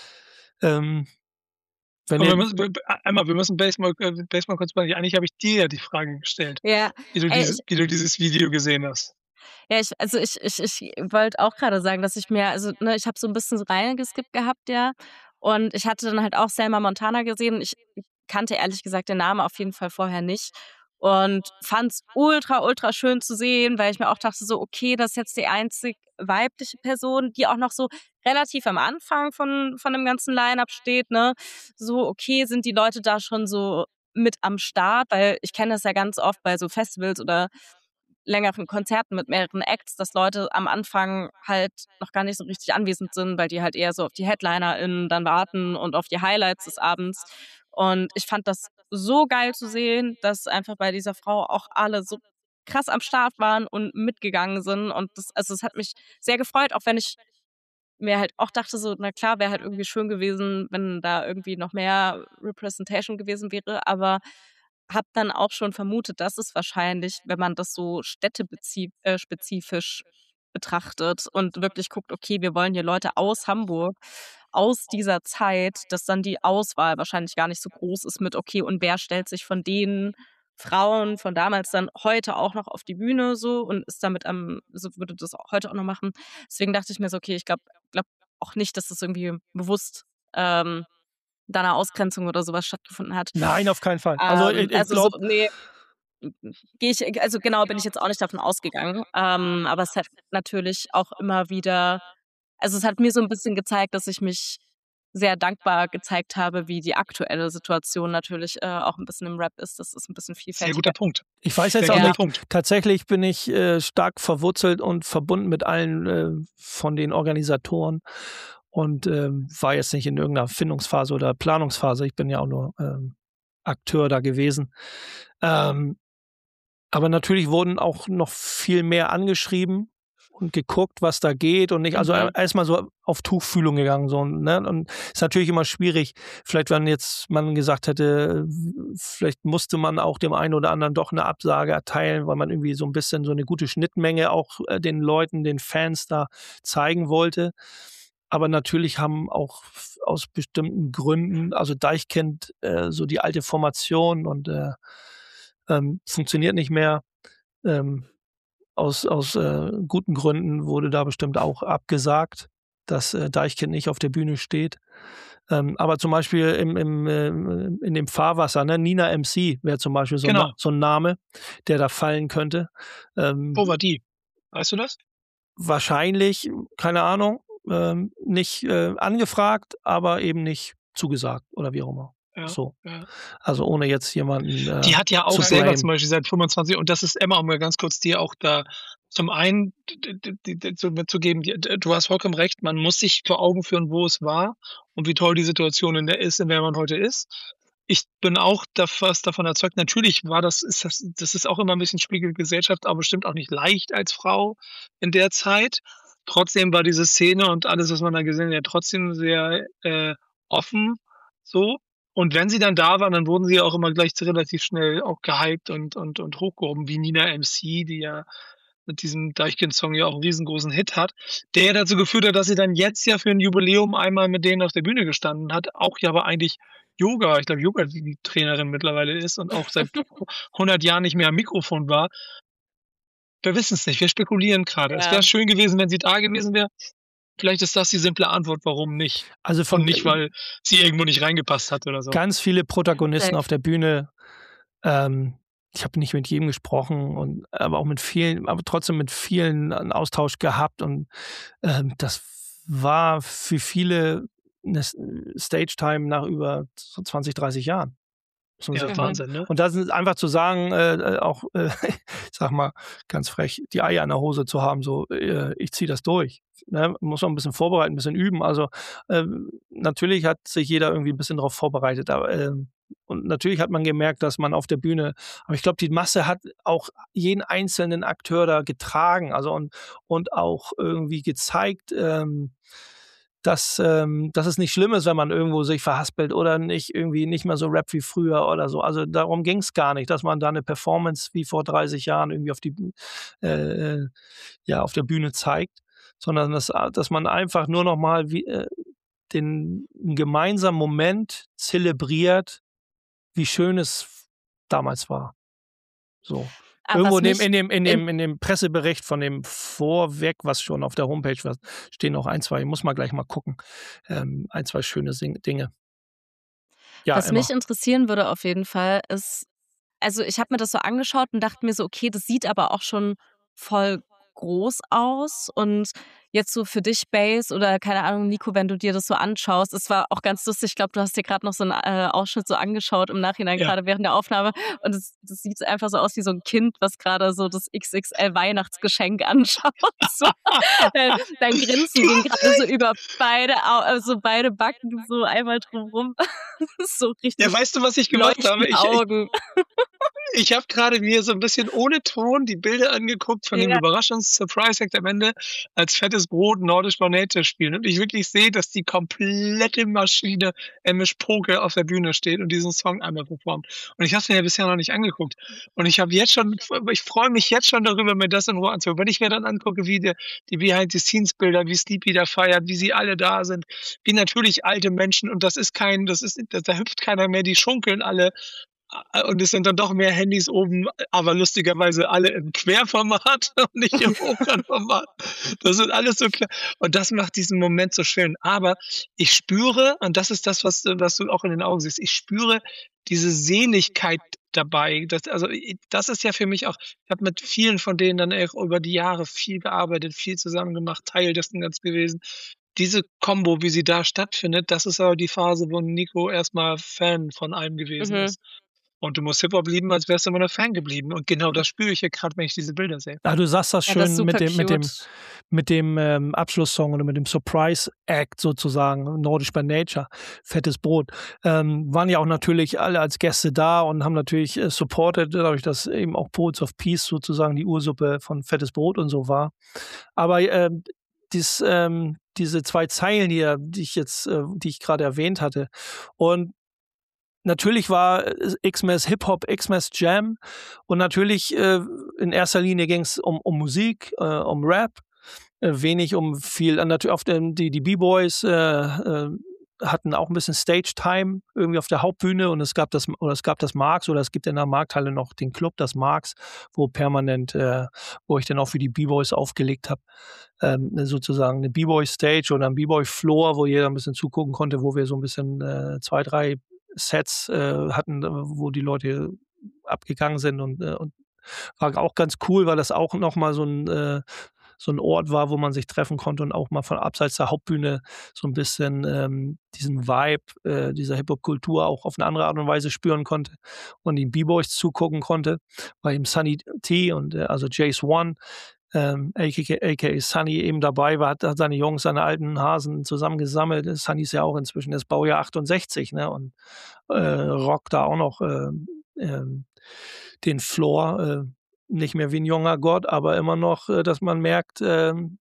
ähm, wenn Und wir ihr, müssen, wir- einmal, wir müssen Base mal, äh, Base mal kurz beantworten. Eigentlich habe ich dir ja die Frage gestellt, ja, wie du, ey, dieses, ich, wie du dieses Video gesehen hast. ja, ich, also ich, ich, ich wollte auch gerade sagen, dass ich mir, also ne, ich habe so ein bisschen reingeskippt gehabt, ja. Und ich hatte dann halt auch Selma Montana gesehen. Ich kannte ehrlich gesagt den Namen auf jeden Fall vorher nicht. Und fand es ultra, ultra schön zu sehen, weil ich mir auch dachte, so, okay, das ist jetzt die einzig weibliche Person, die auch noch so relativ am Anfang von, von dem ganzen Line-Up steht, ne? So, okay, sind die Leute da schon so mit am Start, weil ich kenne das ja ganz oft bei so Festivals oder längeren Konzerten mit mehreren Acts, dass Leute am Anfang halt noch gar nicht so richtig anwesend sind, weil die halt eher so auf die HeadlinerInnen dann warten und auf die Highlights des Abends. Und ich fand das so geil zu sehen, dass einfach bei dieser Frau auch alle so krass am Start waren und mitgegangen sind. Und das, also es hat mich sehr gefreut, auch wenn ich mir halt auch dachte so, na klar, wäre halt irgendwie schön gewesen, wenn da irgendwie noch mehr Representation gewesen wäre, aber habe dann auch schon vermutet, dass es wahrscheinlich, wenn man das so städtespezifisch betrachtet und wirklich guckt, okay, wir wollen hier Leute aus Hamburg, aus dieser Zeit, dass dann die Auswahl wahrscheinlich gar nicht so groß ist mit, okay, und wer stellt sich von den Frauen von damals dann heute auch noch auf die Bühne so und ist damit am, so würde das auch heute auch noch machen. Deswegen dachte ich mir so, okay, ich glaube glaub auch nicht, dass das irgendwie bewusst ähm, da eine Ausgrenzung oder sowas stattgefunden hat. nein, auf keinen Fall. Also Ähm, ich, ich also glaube, so, nee, gehe ich, also genau bin ich jetzt auch nicht davon ausgegangen. Ähm, aber es hat natürlich auch immer wieder, also es hat mir so ein bisschen gezeigt, dass ich mich sehr dankbar gezeigt habe, wie die aktuelle Situation natürlich äh, auch ein bisschen im Rap ist. Das ist ein bisschen Sehr vielfältiger. guter Punkt. ich weiß Sehr jetzt auch guter Ja. nicht, Punkt. tatsächlich bin ich äh, stark verwurzelt und verbunden mit allen äh, von den Organisatoren und ähm, war jetzt nicht in irgendeiner Findungsphase oder Planungsphase. Ich bin ja auch nur ähm, Akteur da gewesen. Ähm, aber natürlich wurden auch noch viel mehr angeschrieben und geguckt, was da geht und nicht, also Mhm. erstmal so auf Tuchfühlung gegangen, so, ne? Und ist natürlich immer schwierig. Vielleicht, wenn jetzt man gesagt hätte, vielleicht musste man auch dem einen oder anderen doch eine Absage erteilen, weil man irgendwie so ein bisschen so eine gute Schnittmenge auch äh, den Leuten, den Fans da zeigen wollte. Aber natürlich haben auch f- aus bestimmten Gründen, also Deichkind, äh, so die alte Formation und äh, ähm, funktioniert nicht mehr. Ähm, aus aus äh, guten Gründen wurde da bestimmt auch abgesagt, dass äh, Deichkind nicht auf der Bühne steht. Ähm, aber zum Beispiel im, im, äh, in dem Fahrwasser, ne? Nina M C wäre zum Beispiel so, ein Genau. Na- so ein Name, der da fallen könnte. Ähm, Wo war die? Weißt du das? wahrscheinlich, keine Ahnung, ähm, nicht äh, angefragt, aber eben nicht zugesagt oder wie auch immer. Ja. So. ja. Also ohne jetzt jemanden äh, Die hat ja auch zu selber blamen. zum Beispiel seit fünfundzwanzig, und das ist Emma, um mal ganz kurz dir auch da zum einen d- d- d- d- zu- mitzugeben, die- d- du hast vollkommen recht, man muss sich vor Augen führen, wo es war und wie toll die Situation in der ist, in der man heute ist. Ich bin auch da fast davon erzeugt, natürlich war das, ist das, das ist auch immer ein bisschen Spiegel Gesellschaft, aber bestimmt auch nicht leicht als Frau in der Zeit. Trotzdem war diese Szene und alles, was man da gesehen hat, ja trotzdem sehr äh, offen so. Und wenn sie dann da waren, dann wurden sie ja auch immer gleich relativ schnell auch gehypt und, und, und hochgehoben, wie Nina M C, die ja mit diesem Deichkind-Song ja auch einen riesengroßen Hit hat, der ja dazu geführt hat, dass sie dann jetzt ja für ein Jubiläum einmal mit denen auf der Bühne gestanden hat, auch ja aber eigentlich Yoga, ich glaube Yoga, die die Trainerin mittlerweile ist und auch seit hundert Jahren nicht mehr am Mikrofon war. Wir wissen es nicht, wir spekulieren gerade. Es Ja. wäre schön gewesen, wenn sie da gewesen wäre. Vielleicht ist das die simple Antwort, warum nicht. Also Und von nicht, weil sie irgendwo nicht reingepasst hat oder so. ganz viele Protagonisten Safe. auf der Bühne. Ähm, ich habe nicht mit jedem gesprochen, und aber auch mit vielen, aber trotzdem mit vielen einen Austausch gehabt. Und ähm, das war für viele eine S- Stage-Time nach über so zwanzig, dreißig Jahren. Muss man Ja, sich mal- Wahnsinn, ne? Und das ist einfach zu sagen, äh, äh, auch, äh, ich sag mal, ganz frech, die Eier in der Hose zu haben, so, äh, ich ziehe das durch. Ne? Muss man ein bisschen vorbereiten, ein bisschen üben. Also ähm, natürlich hat sich jeder irgendwie ein bisschen darauf vorbereitet. Aber, ähm, und natürlich hat man gemerkt, dass man auf der Bühne, aber ich glaube, die Masse hat auch jeden einzelnen Akteur da getragen, also und, und auch irgendwie gezeigt, ähm, dass, ähm, dass es nicht schlimm ist, wenn man irgendwo sich verhaspelt oder nicht irgendwie nicht mehr so rappt wie früher oder so. Also darum ging es gar nicht, dass man da eine Performance wie vor dreißig Jahren irgendwie auf die Büh- äh, äh, ja, auf der Bühne zeigt, sondern dass, dass man einfach nur noch mal wie, äh, den einen gemeinsamen Moment zelebriert, wie schön es damals war. So. Aber Irgendwo was in dem, mich in, dem, in, in- dem, in dem Pressebericht von dem Vorweg, was schon auf der Homepage war, stehen noch ein, zwei, ich muss mal gleich mal gucken, ähm, ein, zwei schöne Sing Dinge. Ja, Was Emma. mich interessieren würde auf jeden Fall ist, also ich habe mir das so angeschaut und dachte mir so, okay, das sieht aber auch schon voll groß aus. Und jetzt so für dich, Base, oder keine Ahnung, Nico, wenn du dir das so anschaust, es war auch ganz lustig, ich glaube, du hast dir gerade noch so einen äh, Ausschnitt so angeschaut im Nachhinein, Ja. gerade während der Aufnahme. Und es, das sieht einfach so aus wie so ein Kind, was gerade so das X X L-Weihnachtsgeschenk anschaut. So. Dein, dein Grinsen ging gerade so über beide, Au- also beide Backen so einmal drumrum. So richtig Ja, weißt du, was ich gemacht habe? leuchtende Ich, ich, Augen. ich habe gerade mir so ein bisschen ohne Ton die Bilder angeguckt von dem Ja. Überraschungs-Surprise-Act am Ende, als Fettes Brot Nordisch by Nature spielen. Und ich wirklich sehe, dass die komplette Maschine Emish Poke auf der Bühne steht und diesen Song einmal performt. Und ich habe es mir ja bisher noch nicht angeguckt. Und ich habe jetzt schon, ich freue mich jetzt schon darüber, mir das in Ruhe anzugucken. Wenn ich mir dann angucke, wie die, die Behind-the-Scenes-Bilder, wie Sleepy da feiert, wie sie alle da sind, wie natürlich alte Menschen, und das ist kein, das ist, da, da hüpft keiner mehr, die schunkeln alle. Und es sind dann doch mehr Handys oben, aber lustigerweise alle im Querformat und nicht im Hochkantformat. Das sind alles so klar. Und das macht diesen Moment so schön. Aber ich spüre, und das ist das, was, was du auch in den Augen siehst, ich spüre diese Sehnlichkeit dabei. Das, also, das ist ja für mich auch, ich habe mit vielen von denen dann auch über die Jahre viel gearbeitet, viel zusammen gemacht, Teil dessen ganz gewesen. Diese Kombo, wie sie da stattfindet, das ist aber die Phase, wo Nico erstmal Fan von allem gewesen Mhm. ist. Und du musst Hip-Hop lieben, als wärst du immer noch Fan geblieben. Und genau das spüre ich hier gerade, wenn ich diese Bilder sehe. Ah, du sagst das Ja, schön das ist super mit dem, mit dem, cute. mit dem ähm, Abschlusssong oder mit dem Surprise Act sozusagen, Nordisch by Nature, Fettes Brot. Ähm, waren ja auch natürlich alle als Gäste da und haben natürlich äh, supported, dadurch, dass eben auch Poets of Peace sozusagen die Ursuppe von Fettes Brot und so war. Aber ähm, dies, ähm, diese zwei Zeilen hier, die ich jetzt, äh, die ich gerade erwähnt hatte, und natürlich war äh, X-Mess Hip-Hop, X-Mess Jam, und natürlich äh, in erster Linie ging es um, um Musik, äh, um Rap, äh, wenig um viel, äh, natürlich auf dem, die, die B-Boys äh, äh, hatten auch ein bisschen Stage-Time irgendwie auf der Hauptbühne, und es gab das, oder es gab das Marx, oder es gibt in der Markthalle noch den Club, das Marx, wo permanent, äh, wo ich dann auch für die B-Boys aufgelegt habe, ähm, sozusagen eine B-Boy-Stage oder ein B-Boy-Floor, wo jeder ein bisschen zugucken konnte, wo wir so ein bisschen äh, zwei, drei Sets äh, hatten, wo die Leute abgegangen sind, und, äh, und war auch ganz cool, weil das auch nochmal so ein, äh, so ein Ort war, wo man sich treffen konnte und auch mal von abseits der Hauptbühne so ein bisschen ähm, diesen Vibe äh, dieser Hip-Hop-Kultur auch auf eine andere Art und Weise spüren konnte und den B-Boys zugucken konnte, weil eben Sunny T und äh, also Jace One, ähm, aka, aka Sunny eben dabei war, hat, hat seine Jungs, seine alten Hasen zusammengesammelt. Sunny ist ja auch inzwischen das Baujahr achtundsechzig, ne, und äh, rockt da auch noch äh, äh, den Floor, äh, nicht mehr wie ein junger Gott, aber immer noch, äh, dass man merkt, äh,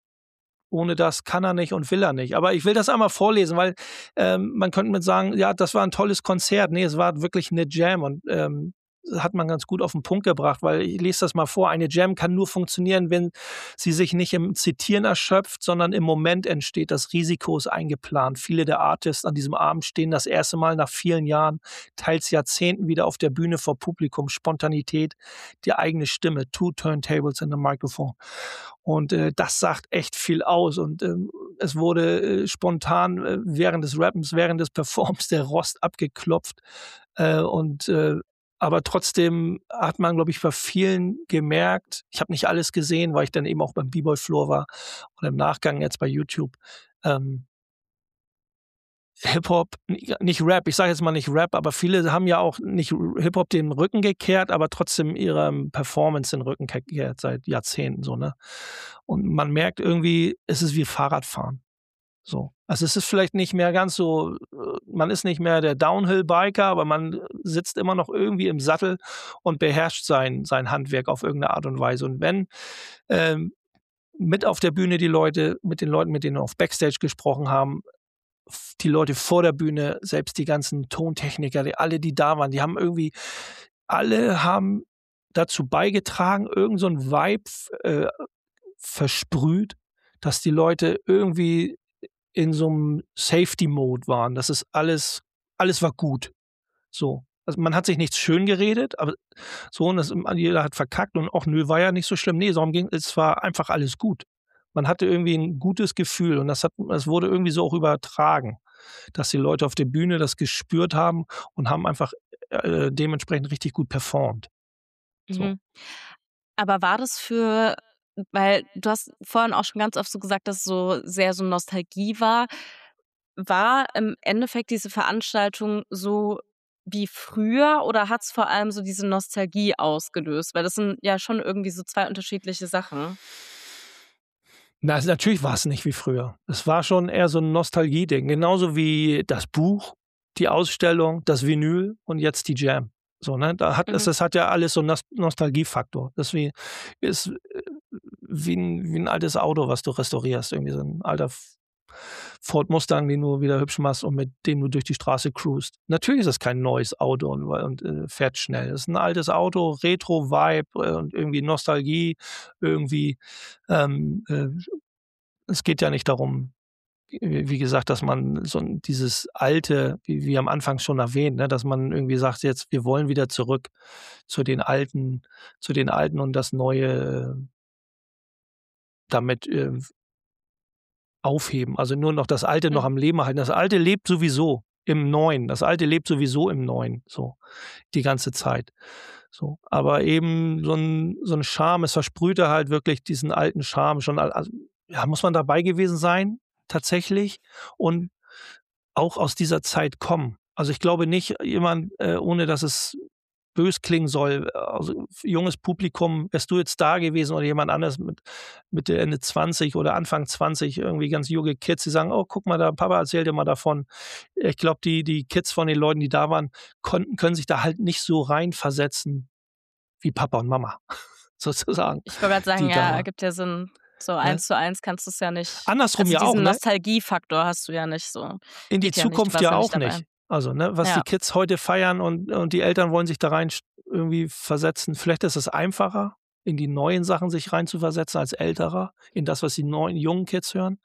ohne das kann er nicht und will er nicht. Aber ich will das einmal vorlesen, weil ähm, man könnte mit sagen, ja, das war ein tolles Konzert. Nee, es war wirklich eine Jam, und ähm, hat man ganz gut auf den Punkt gebracht, weil ich lese das mal vor. Eine Jam kann nur funktionieren, wenn sie sich nicht im Zitieren erschöpft, sondern im Moment entsteht. Das Risiko ist eingeplant. Viele der Artists an diesem Abend stehen das erste Mal nach vielen Jahren, teils Jahrzehnten wieder auf der Bühne vor Publikum. Spontanität, die eigene Stimme, two turntables and a microphone. Und äh, das sagt echt viel aus. Und ähm, es wurde äh, spontan äh, während des Rappens, während des Performs der Rost abgeklopft. Äh, und äh, aber trotzdem hat man, glaube ich, bei vielen gemerkt, ich habe nicht alles gesehen, weil ich dann eben auch beim B-Boy-Floor war und im Nachgang jetzt bei YouTube. Ähm, Hip-Hop, nicht Rap, ich sage jetzt mal nicht Rap, aber viele haben ja auch nicht Hip-Hop den Rücken gekehrt, aber trotzdem ihre Performance den Rücken gekehrt seit Jahrzehnten so, ne? Und man merkt irgendwie, es ist wie Fahrradfahren. So. Also es ist vielleicht nicht mehr ganz so, man ist nicht mehr der Downhill-Biker, aber man sitzt immer noch irgendwie im Sattel und beherrscht sein, sein Handwerk auf irgendeine Art und Weise. Und wenn ähm, mit auf der Bühne die Leute, mit den Leuten, mit denen wir auf Backstage gesprochen haben, die Leute vor der Bühne, selbst die ganzen Tontechniker, die, alle, die da waren, die haben irgendwie, alle haben dazu beigetragen, irgend so ein Vibe äh, versprüht, dass die Leute irgendwie in so einem Safety-Mode waren. Das ist alles, alles war gut. So. Also man hat sich nichts schön geredet, aber so, und das, jeder hat verkackt und auch nö, war ja nicht so schlimm. Nee, darum ging es, war einfach alles gut. Man hatte irgendwie ein gutes Gefühl und das hat, das wurde irgendwie so auch übertragen, dass die Leute auf der Bühne das gespürt haben und haben einfach äh, dementsprechend richtig gut performt. So. Mhm. Aber war das für, weil du hast vorhin auch schon ganz oft so gesagt, dass es so sehr so Nostalgie war, war im Endeffekt diese Veranstaltung so wie früher oder hat es vor allem so diese Nostalgie ausgelöst? Weil das sind ja schon irgendwie so zwei unterschiedliche Sachen. Na, also natürlich war es nicht wie früher. Es war schon eher so ein Nostalgie-Ding. Genauso wie das Buch, die Ausstellung, das Vinyl und jetzt die Jam. So, ne? Da hat, Mhm. das, das hat ja alles so einen Nost- Nostalgiefaktor. Das wie, ist äh, wie ein, wie ein altes Auto, was du restaurierst. Irgendwie so ein alter F- Ford Mustang, den du wieder hübsch machst und mit dem du durch die Straße cruist. Natürlich ist es kein neues Auto und, und äh, fährt schnell. Es ist ein altes Auto, Retro-Vibe äh, und irgendwie Nostalgie, irgendwie ähm, äh, es geht ja nicht darum, wie wie gesagt, dass man so ein- dieses alte, wie, wie am Anfang schon erwähnt, ne, dass man irgendwie sagt, jetzt, wir wollen wieder zurück zu den alten, zu den alten und das Neue äh, damit äh, aufheben. Also nur noch das Alte noch Mhm. am Leben halten. Das Alte lebt sowieso im Neuen. Das Alte lebt sowieso im Neuen, so die ganze Zeit. So, aber eben so ein, so ein Charme, es versprühte halt wirklich diesen alten Charme schon. al- Also, ja, muss man dabei gewesen sein, tatsächlich, und auch aus dieser Zeit kommen. Also ich glaube nicht, jemand, äh, ohne dass es bös klingen soll, also junges Publikum, wärst du jetzt da gewesen oder jemand anderes mit Mitte, Ende zwanzig oder Anfang zwanzig, irgendwie ganz junge Kids, die sagen, oh, guck mal da, Papa erzählt dir mal davon. Ich glaube, die, die Kids von den Leuten, die da waren, konnten, können sich da halt nicht so reinversetzen wie Papa und Mama, sozusagen, Ich wollte gerade sagen, die da ja, waren. ergibt ja Sinn. So Ne? eins zu eins kannst du es ja nicht. Andersrum Also ja auch, diesen ne? Nostalgiefaktor hast du ja nicht so. In die Geht ja nicht, du Zukunft warst ja ja nicht auch dabei. nicht. Also, ne, was die Ja. Kids heute feiern und, und die Eltern wollen sich da rein st- irgendwie versetzen. Vielleicht ist es einfacher, in die neuen Sachen sich rein zu versetzen als älterer, in das, was die neuen jungen Kids hören.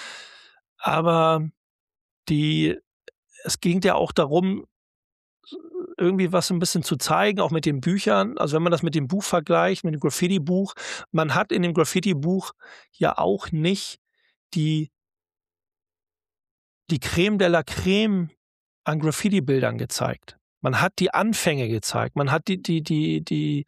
Aber die, es ging ja auch darum, irgendwie was ein bisschen zu zeigen, auch mit den Büchern. Also wenn man das mit dem Buch vergleicht, mit dem Graffiti-Buch, man hat in dem Graffiti-Buch ja auch nicht die, die Creme de la Creme an Graffiti-Bildern gezeigt. Man hat die Anfänge gezeigt. Man hat die, die, die, die,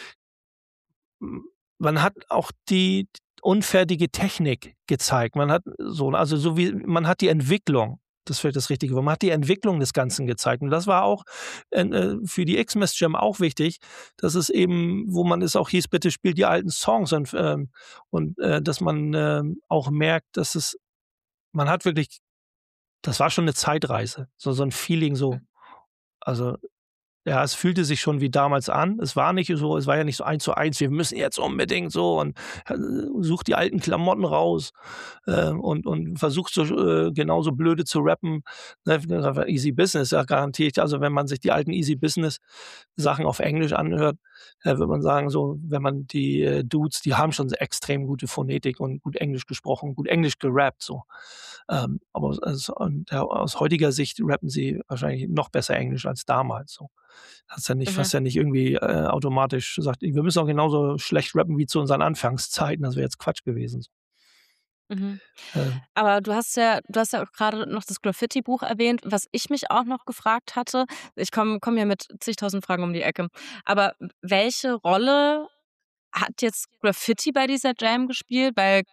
man hat auch die unfertige Technik gezeigt. Man hat so, also so wie, man hat die Entwicklung, das ist vielleicht das Richtige Wort, man hat die Entwicklung des Ganzen gezeigt. Und das war auch äh, für die X-Mess Jam auch wichtig, dass es eben, wo man es auch hieß, bitte spielt die alten Songs und, ähm, und äh, dass man äh, auch merkt, dass es, man hat wirklich, das war schon eine Zeitreise, so, so ein Feeling so, also ja, es fühlte sich schon wie damals an. Es war nicht so, es war ja nicht so eins zu eins, wir müssen jetzt unbedingt so und äh, sucht die alten Klamotten raus äh, und, und versucht so äh, genauso blöde zu rappen. Ne, Easy Business, ja, garantiert. Also wenn man sich die alten Easy Business Sachen auf Englisch anhört, äh, würde man sagen, so, wenn man die äh, Dudes, die haben schon extrem gute Phonetik und gut Englisch gesprochen, gut Englisch gerappt, so. Ähm, aber aus, aus heutiger Sicht rappen sie wahrscheinlich noch besser Englisch als damals, so. Hast ja nicht, Mhm. fast ja nicht irgendwie äh, automatisch gesagt, wir müssen auch genauso schlecht rappen wie zu unseren Anfangszeiten. Das wäre jetzt Quatsch gewesen. Mhm. Ähm, Aber du hast ja du hast ja auch gerade noch das Graffiti-Buch erwähnt, was ich mich auch noch gefragt hatte. Ich komme komme ja mit zigtausend Fragen um die Ecke. Aber welche Rolle hat jetzt Graffiti bei dieser Jam gespielt? Weil,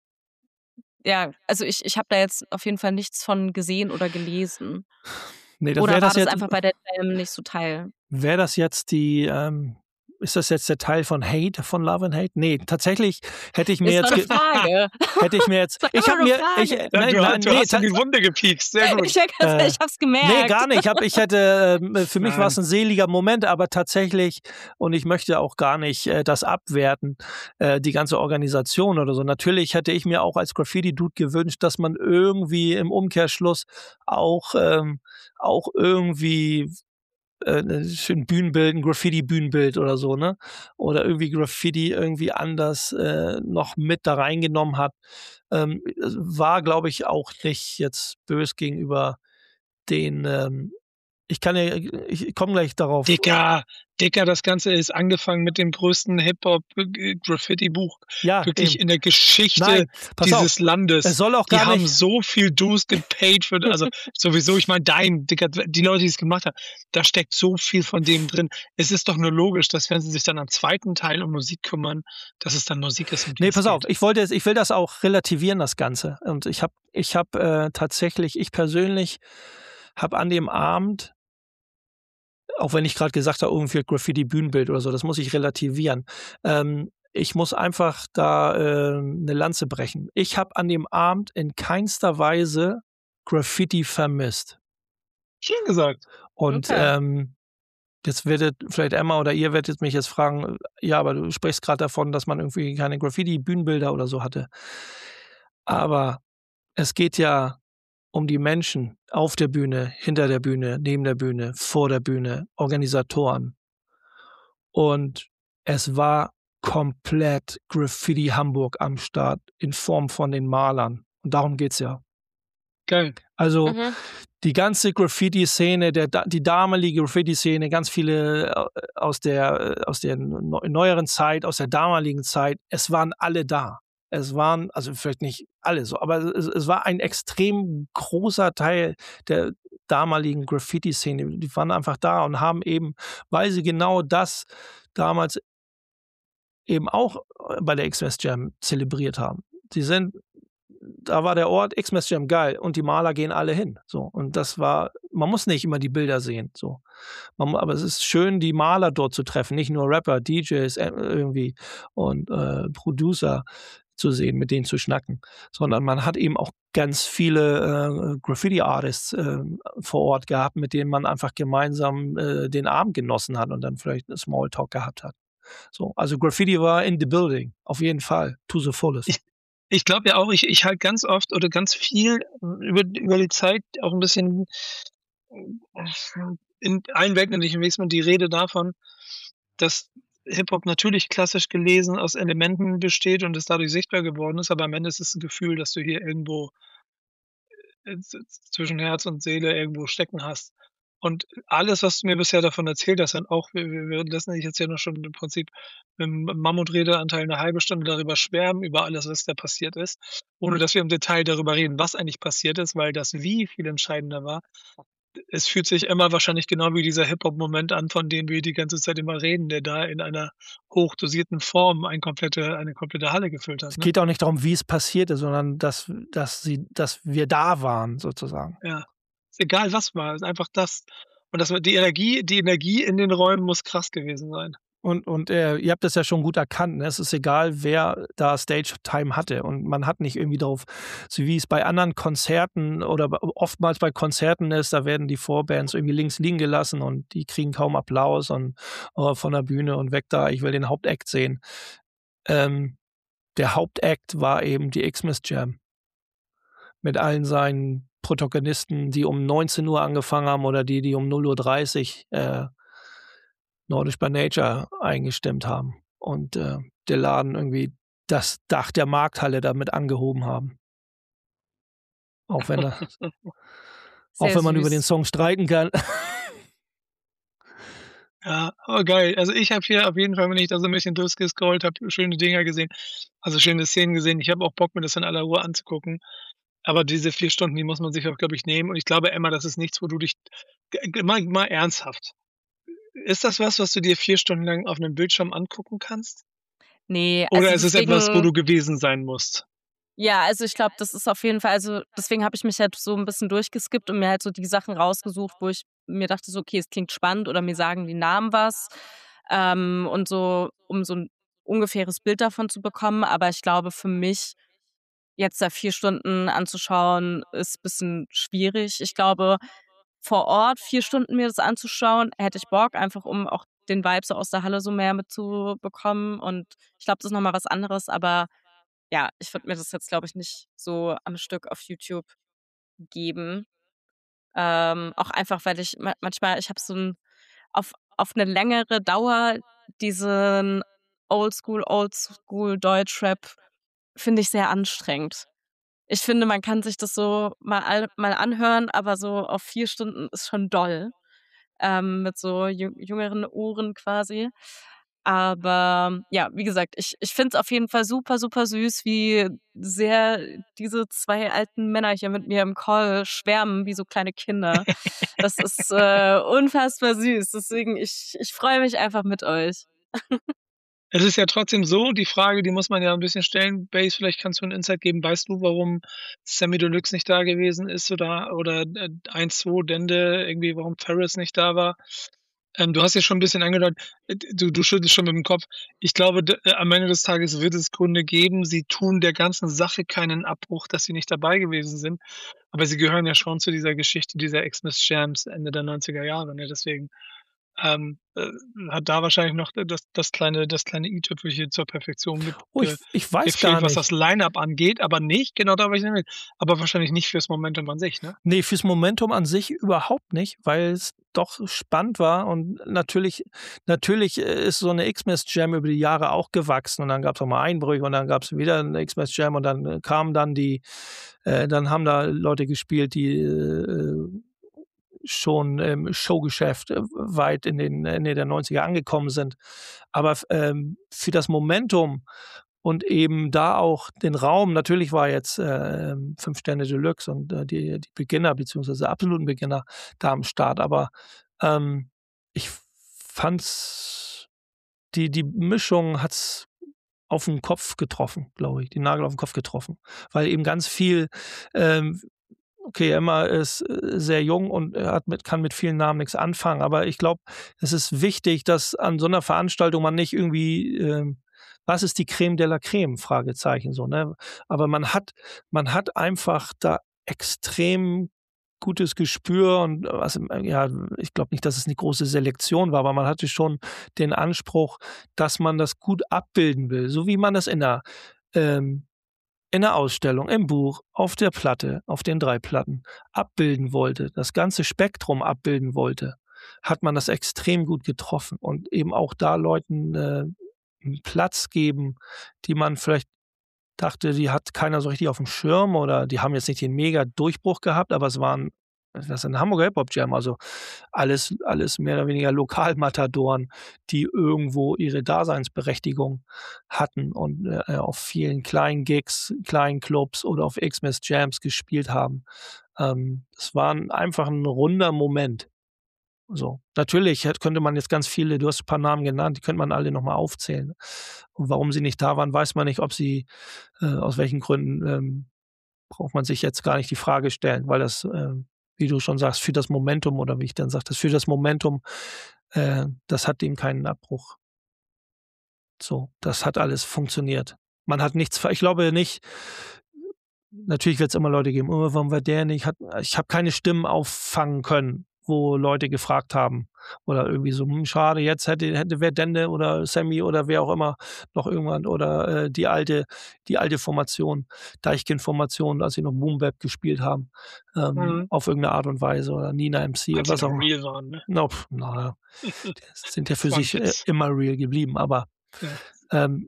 ja, also ich ich habe da jetzt auf jeden Fall nichts von gesehen oder gelesen. nee, das Oder wäre war das das jetzt, einfach bei der Jam nicht so Teil? wäre das jetzt die, ähm, ist das jetzt der Teil von Hate, von Love and Hate? Nee, tatsächlich hätte ich mir Ist jetzt, doch 'ne ge- Frage. hätte ich mir jetzt, Ist doch ich immer habe nur mir, 'ne Frage. ich, Ja, nein, du, nein, du nee, hast in ta- die Wunde gepiekst. Sehr gut. Ich wollte grad sagen, Äh, ich hab's nee, gemerkt. gar nicht. Ich, hab, ich hätte, äh, für mich war es Nein. ein seliger Moment, aber tatsächlich, und ich möchte auch gar nicht äh, das abwerten, äh, die ganze Organisation oder so. Natürlich hätte ich mir auch als Graffiti-Dude gewünscht, dass man irgendwie im Umkehrschluss auch, ähm, auch irgendwie äh, ein schön Bühnenbild, ein Graffiti-Bühnenbild oder so, ne? Oder irgendwie Graffiti irgendwie anders äh, noch mit da reingenommen hat. Ähm, war, glaube ich, auch nicht jetzt bös gegenüber den, ähm, ich kann ja, ich komme gleich darauf. Dicker, Dicker, das Ganze ist angefangen mit dem größten Hip-Hop-Graffiti-Buch Ja, wirklich eben. in der Geschichte Nein, pass dieses auf. Landes. Es soll auch Die gar haben nicht. so viel Dues gepaid für, also sowieso, ich meine, dein, Dicker, die Leute, die es gemacht haben, da steckt so viel von dem drin. Es ist doch nur logisch, dass wenn sie sich dann am zweiten Teil um Musik kümmern, dass es dann Musik ist, um die Nee, es pass auf, geht. ich wollte jetzt, ich will das auch relativieren, das Ganze. Und ich habe, ich habe äh, tatsächlich, ich persönlich habe an dem Abend, auch wenn ich gerade gesagt habe, irgendwie Graffiti-Bühnenbild oder so, das muss ich relativieren. Ähm, ich muss einfach da äh, eine Lanze brechen. Ich habe an dem Abend in keinster Weise Graffiti vermisst. Schön gesagt. Und Okay. ähm, jetzt werdet vielleicht Emma oder ihr werdet mich jetzt fragen, ja, aber du sprichst gerade davon, dass man irgendwie keine Graffiti-Bühnenbilder oder so hatte. Aber es geht ja um die Menschen auf der Bühne, hinter der Bühne, neben der Bühne, vor der Bühne, Organisatoren. Und es war komplett Graffiti Hamburg am Start in Form von den Malern. Und darum geht's ja. Geil. Also Mhm. die ganze Graffiti-Szene, der, da- die damalige Graffiti-Szene, ganz viele äh, aus der, äh, aus der neu- neueren Zeit, aus der damaligen Zeit, es waren alle da. Es waren, also vielleicht nicht alle so, aber es, es war ein extrem großer Teil der damaligen Graffiti-Szene. Die waren einfach da und haben eben, weil sie genau das damals eben auch äh, bei der X-Mess Jam zelebriert haben. Sie sind, da war der Ort X-Mess Jam geil und die Maler gehen alle hin. So. Und das war, man muss nicht immer die Bilder sehen. So. Man, aber es ist schön, die Maler dort zu treffen, nicht nur Rapper, D Js äh, irgendwie und äh, Producer zu sehen, mit denen zu schnacken, sondern man hat eben auch ganz viele äh, Graffiti-Artists äh, vor Ort gehabt, mit denen man einfach gemeinsam äh, den Abend genossen hat und dann vielleicht einen Smalltalk gehabt hat. So, also Graffiti war in the building, auf jeden Fall, to the fullest. Ich, ich glaube ja auch, ich, ich halt ganz oft oder ganz viel über, über die Zeit auch ein bisschen in allen Welten nicht wenigstens die Rede davon, dass Hip-Hop natürlich klassisch gelesen aus Elementen besteht und es dadurch sichtbar geworden ist, aber am Ende ist es ein Gefühl, dass du hier irgendwo äh, z- zwischen Herz und Seele irgendwo stecken hast. Und alles, was du mir bisher davon erzählt hast, und auch, wir, wir wir lassen dich jetzt ja noch schon im Prinzip mit dem Mammutredeanteil eine halbe Stunde darüber schwärmen, über alles, was da passiert ist, ohne dass wir im Detail darüber reden, was eigentlich passiert ist, weil das Wie viel entscheidender war. Es fühlt sich immer wahrscheinlich genau wie dieser Hip-Hop-Moment an, von dem wir die ganze Zeit immer reden, der da in einer hochdosierten Form ein komplette, eine komplette Halle gefüllt hat. Es Ne? geht auch nicht darum, wie es passierte, sondern dass, dass, sie, dass wir da waren, sozusagen. Ja. Ist egal, was war, ist einfach das. Und das, die Energie, die Energie in den Räumen muss krass gewesen sein. Und, und äh, ihr habt das ja schon gut erkannt. Ne? Es ist egal, wer da Stage-Time hatte. Und man hat nicht irgendwie darauf, so wie es bei anderen Konzerten oder oftmals bei Konzerten ist, da werden die Vorbands irgendwie links liegen gelassen und die kriegen kaum Applaus und oh, von der Bühne und weg da, ich will den Hauptakt sehen. Ähm, der Hauptakt war eben die X-Mess Jam. Mit allen seinen Protagonisten, die um neunzehn Uhr angefangen haben oder die, die um null Uhr dreißig äh, Nordisch by Nature eingestimmt haben und äh, der Laden irgendwie das Dach der Markthalle damit angehoben haben. Auch wenn, er, auch Sehr wenn man über süß. den Song streiten kann. Ja, oh geil. Also, ich habe hier auf jeden Fall, wenn ich da so 'n bisschen durchgescrollt habe, schöne Dinger gesehen, also, schöne Szenen gesehen. Ich habe auch Bock, mir das in aller Ruhe anzugucken. Aber diese vier Stunden, die muss man sich auch, glaube ich, nehmen. Und ich glaube, Emma, das ist nichts, wo du dich g g mal mal ernsthaft. Ist das was, was du dir vier Stunden lang auf 'nem Bildschirm angucken kannst? Ne, Oder also, ist es etwas, wo deswegen du gewesen sein musst? Ja, also, ich glaube, das ist auf jeden Fall also, deswegen habe ich mich halt so 'n bisschen durchgeskippt und mir halt so die Sachen rausgesucht, wo ich mir dachte so: „Okay, es klingt spannend“ oder mir sagen die Namen was, ähm, und so um so 'n ungefähres Bild davon zu bekommen. Aber ich glaube, für mich jetzt da vier Stunden anzuschauen, ist bisschen schwierig. Ich glaube, vor Ort vier Stunden mir das anzuschauen, hätte ich Bock, einfach um auch den Vibe so aus der Halle so mehr mitzubekommen. Und ich glaube, das ist noch mal was anderes, aber ja, ich würde mir das jetzt, glaube ich, nicht so am Stück auf YouTube geben. Ähm, auch einfach, weil ich ma manchmal ich habe so 'n auf auf 'ne längere Dauer diesen Oldschool Oldschool Deutschrap finde ich sehr anstrengend. Ich finde, man kann sich das so mal al mal anhören, aber so auf vier Stunden ist schon doll, ähm, mit so jü jüngeren Ohren quasi. Aber ja, wie gesagt, ich ich finde es auf jeden Fall super, super süß, wie sehr diese zwei alten Männer hier mit mir im Call schwärmen wie so kleine Kinder. Das ist, äh, unfassbar süß. Deswegen, ich ich freue mich einfach mit euch. Es ist ja trotzdem so, die Frage, die muss man ja 'n bisschen stellen. Base, vielleicht kannst du 'n Insight geben. Weißt du, warum Samy Deluxe nicht da gewesen ist oder oder, äh, eins, zwei Dende, irgendwie, warum Ferris nicht da war? Ähm, du hast ja schon 'n bisschen angedeutet, äh, d du du schüttelst schon mit dem Kopf. Ich glaube, d äh, am Ende des Tages wird es Gründe geben. Sie tun der ganzen Sache keinen Abbruch, dass sie nicht dabei gewesen sind. Aber sie gehören ja schon zu dieser Geschichte dieser Xmas Jams Ende der neunziger Jahre, ne? Deswegen, ähm, äh, hat da wahrscheinlich noch d das das kleine das kleine i-Tüpfelchen zur Perfektion ge Oh, ich ge ich weiß gefehlt, gar was nicht. das Line-up angeht, aber nicht genau da, wo ich hin will. Aber wahrscheinlich nicht fürs Momentum an sich, ne? Ne, fürs Momentum an sich überhaupt nicht, weil's doch spannend war und natürlich natürlich, äh, ist so 'ne Xmas Jam über die Jahre auch gewachsen und dann gab's auch mal Einbrüche und dann gab's wieder 'ne Xmas Jam und dann, äh, kamen dann die äh, dann haben da Leute gespielt, die, äh, schon im Showgeschäft, äh, weit in den Ende der Neunziger angekommen sind. Aber f ähm, für das Momentum und eben da auch den Raum natürlich war jetzt, ähm, fünf Sterne Deluxe und, äh, die die Beginner beziehungsweise absoluten Beginner da am Start. Aber, ähm, ich fand's die die Mischung hat's auf 'n Kopf getroffen, glaube ich, den Nagel auf 'n Kopf getroffen, weil eben ganz viel, ähm okay, Emma ist, äh, sehr jung und hat mit kann mit vielen Namen nix anfangen, aber ich glaube, es ist wichtig, dass an so 'ner Veranstaltung man nicht irgendwie, ähm was ist die Crème de la Crème? Fragezeichen so, ne? Aber man hat man hat einfach da extrem gutes Gespür und was ja, ich glaube nicht, dass es 'ne große Selektion war, aber man hatte schon den Anspruch, dass man das gut abbilden will, so wie man das in 'ner ähm, in 'ner Ausstellung, im Buch, auf der Platte, auf den drei Platten abbilden wollte, das ganze Spektrum abbilden wollte, hat man das extrem gut getroffen und eben auch da Leuten, äh, 'n Platz geben, die man vielleicht dachte, die hat keiner so richtig aufm Schirm oder die haben jetzt nicht den Mega-Durchbruch gehabt, aber es waren das ist 'n Hamburger Hip-Hop-Jam, also alles alles mehr oder weniger Lokalmatadoren, die irgendwo ihre Daseinsberechtigung hatten und, äh, auf vielen kleinen Gigs, kleinen Clubs oder auf Xmas Jams gespielt haben. Ähm, es war 'n einfach 'n runder Moment. So. Natürlich hätt könnte man jetzt ganz viele du hast 'n paar Namen genannt, die könnte man alle noch mal aufzählen. Und warum sie nicht da waren, weiß man nicht, ob sie äh, aus welchen Gründen, ähm, braucht man sich jetzt gar nicht die Frage stellen, weil das, ähm, wie du schon sagst, für das Momentum oder wie ich dann sagte, für das Momentum, äh, das hat dem keinen Abbruch. So, das hat alles funktioniert. Man hat nichts ver ich glaube nicht natürlich wird's immer Leute geben: „Oh, warum war der nicht?“ Hat ich habe keine Stimmen auffangen können, wo Leute gefragt haben oder irgendwie so: „Hm, schade, jetzt hätte hätte wäre Dende oder Samy oder wer auch immer noch irgendwann oder, äh, die alte die alte Formation, Deichkind-Formation, als sie noch Boom Bap gespielt haben, ähm, Mhm. auf irgend 'ne Art und Weise oder Nina MC oder Als sie was noch auch immer. real waren, ne? Na na ja, die sind ja für Das war 'n sich, äh, Witz. immer real geblieben, aber, Ja. ähm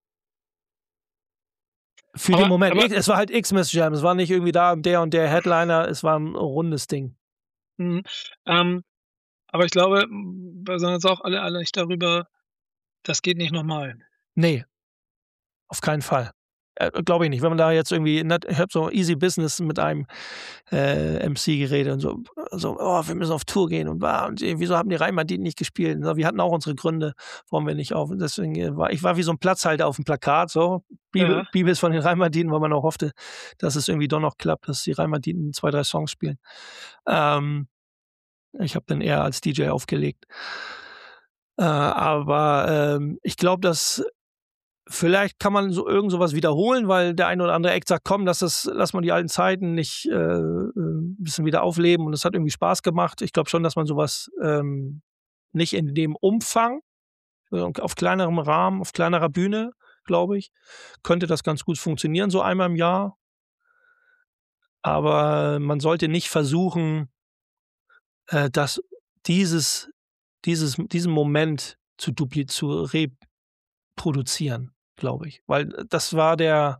für den Aber Moment. aber I es war halt Xmas Jam. Es war nicht irgendwie da der und der Headliner, es war 'n rundes Ding. Mhm. Ähm, Aber ich glaube, wir sind uns auch alle alle nicht darüber, das geht nicht nochmal. Nee. Auf keinen Fall. Äh, glaube ich nicht. Wenn man da jetzt irgendwie, ne, ich habe so Easy Business mit einem äh, M C geredet und so, so, oh, wir müssen auf Tour gehen und, bah, und äh, wieso haben die Rhein-Main-Dietl nicht gespielt? Na, wir hatten auch unsere Gründe, warum wir nicht auf. Deswegen äh, war ich war wie so ein Platzhalter auf dem Plakat, so Bibel, Ja. Bibel ist von den Rhein-Main-Dietl, weil man auch hoffte, dass es irgendwie doch noch klappt, dass die Rhein-Main-Dietl zwei, drei Songs spielen. Ähm, ich habe dann eher als D J aufgelegt. Äh, aber ähm, ich glaube, dass vielleicht kann man so irgend sowas wiederholen, weil der eine oder andere Act sagt, komm, lass, das, lass mal die alten Zeiten nicht äh, ein bisschen wieder aufleben und es hat irgendwie Spaß gemacht. Ich glaube schon, dass man sowas ähm, nicht in dem Umfang, auf kleinerem Rahmen, auf kleinerer Bühne, glaube ich, könnte das ganz gut funktionieren, so einmal im Jahr. Aber man sollte nicht versuchen, äh, dass dieses, dieses, diesen Moment zu, dupli zu reproduzieren, glaube ich. Weil das war der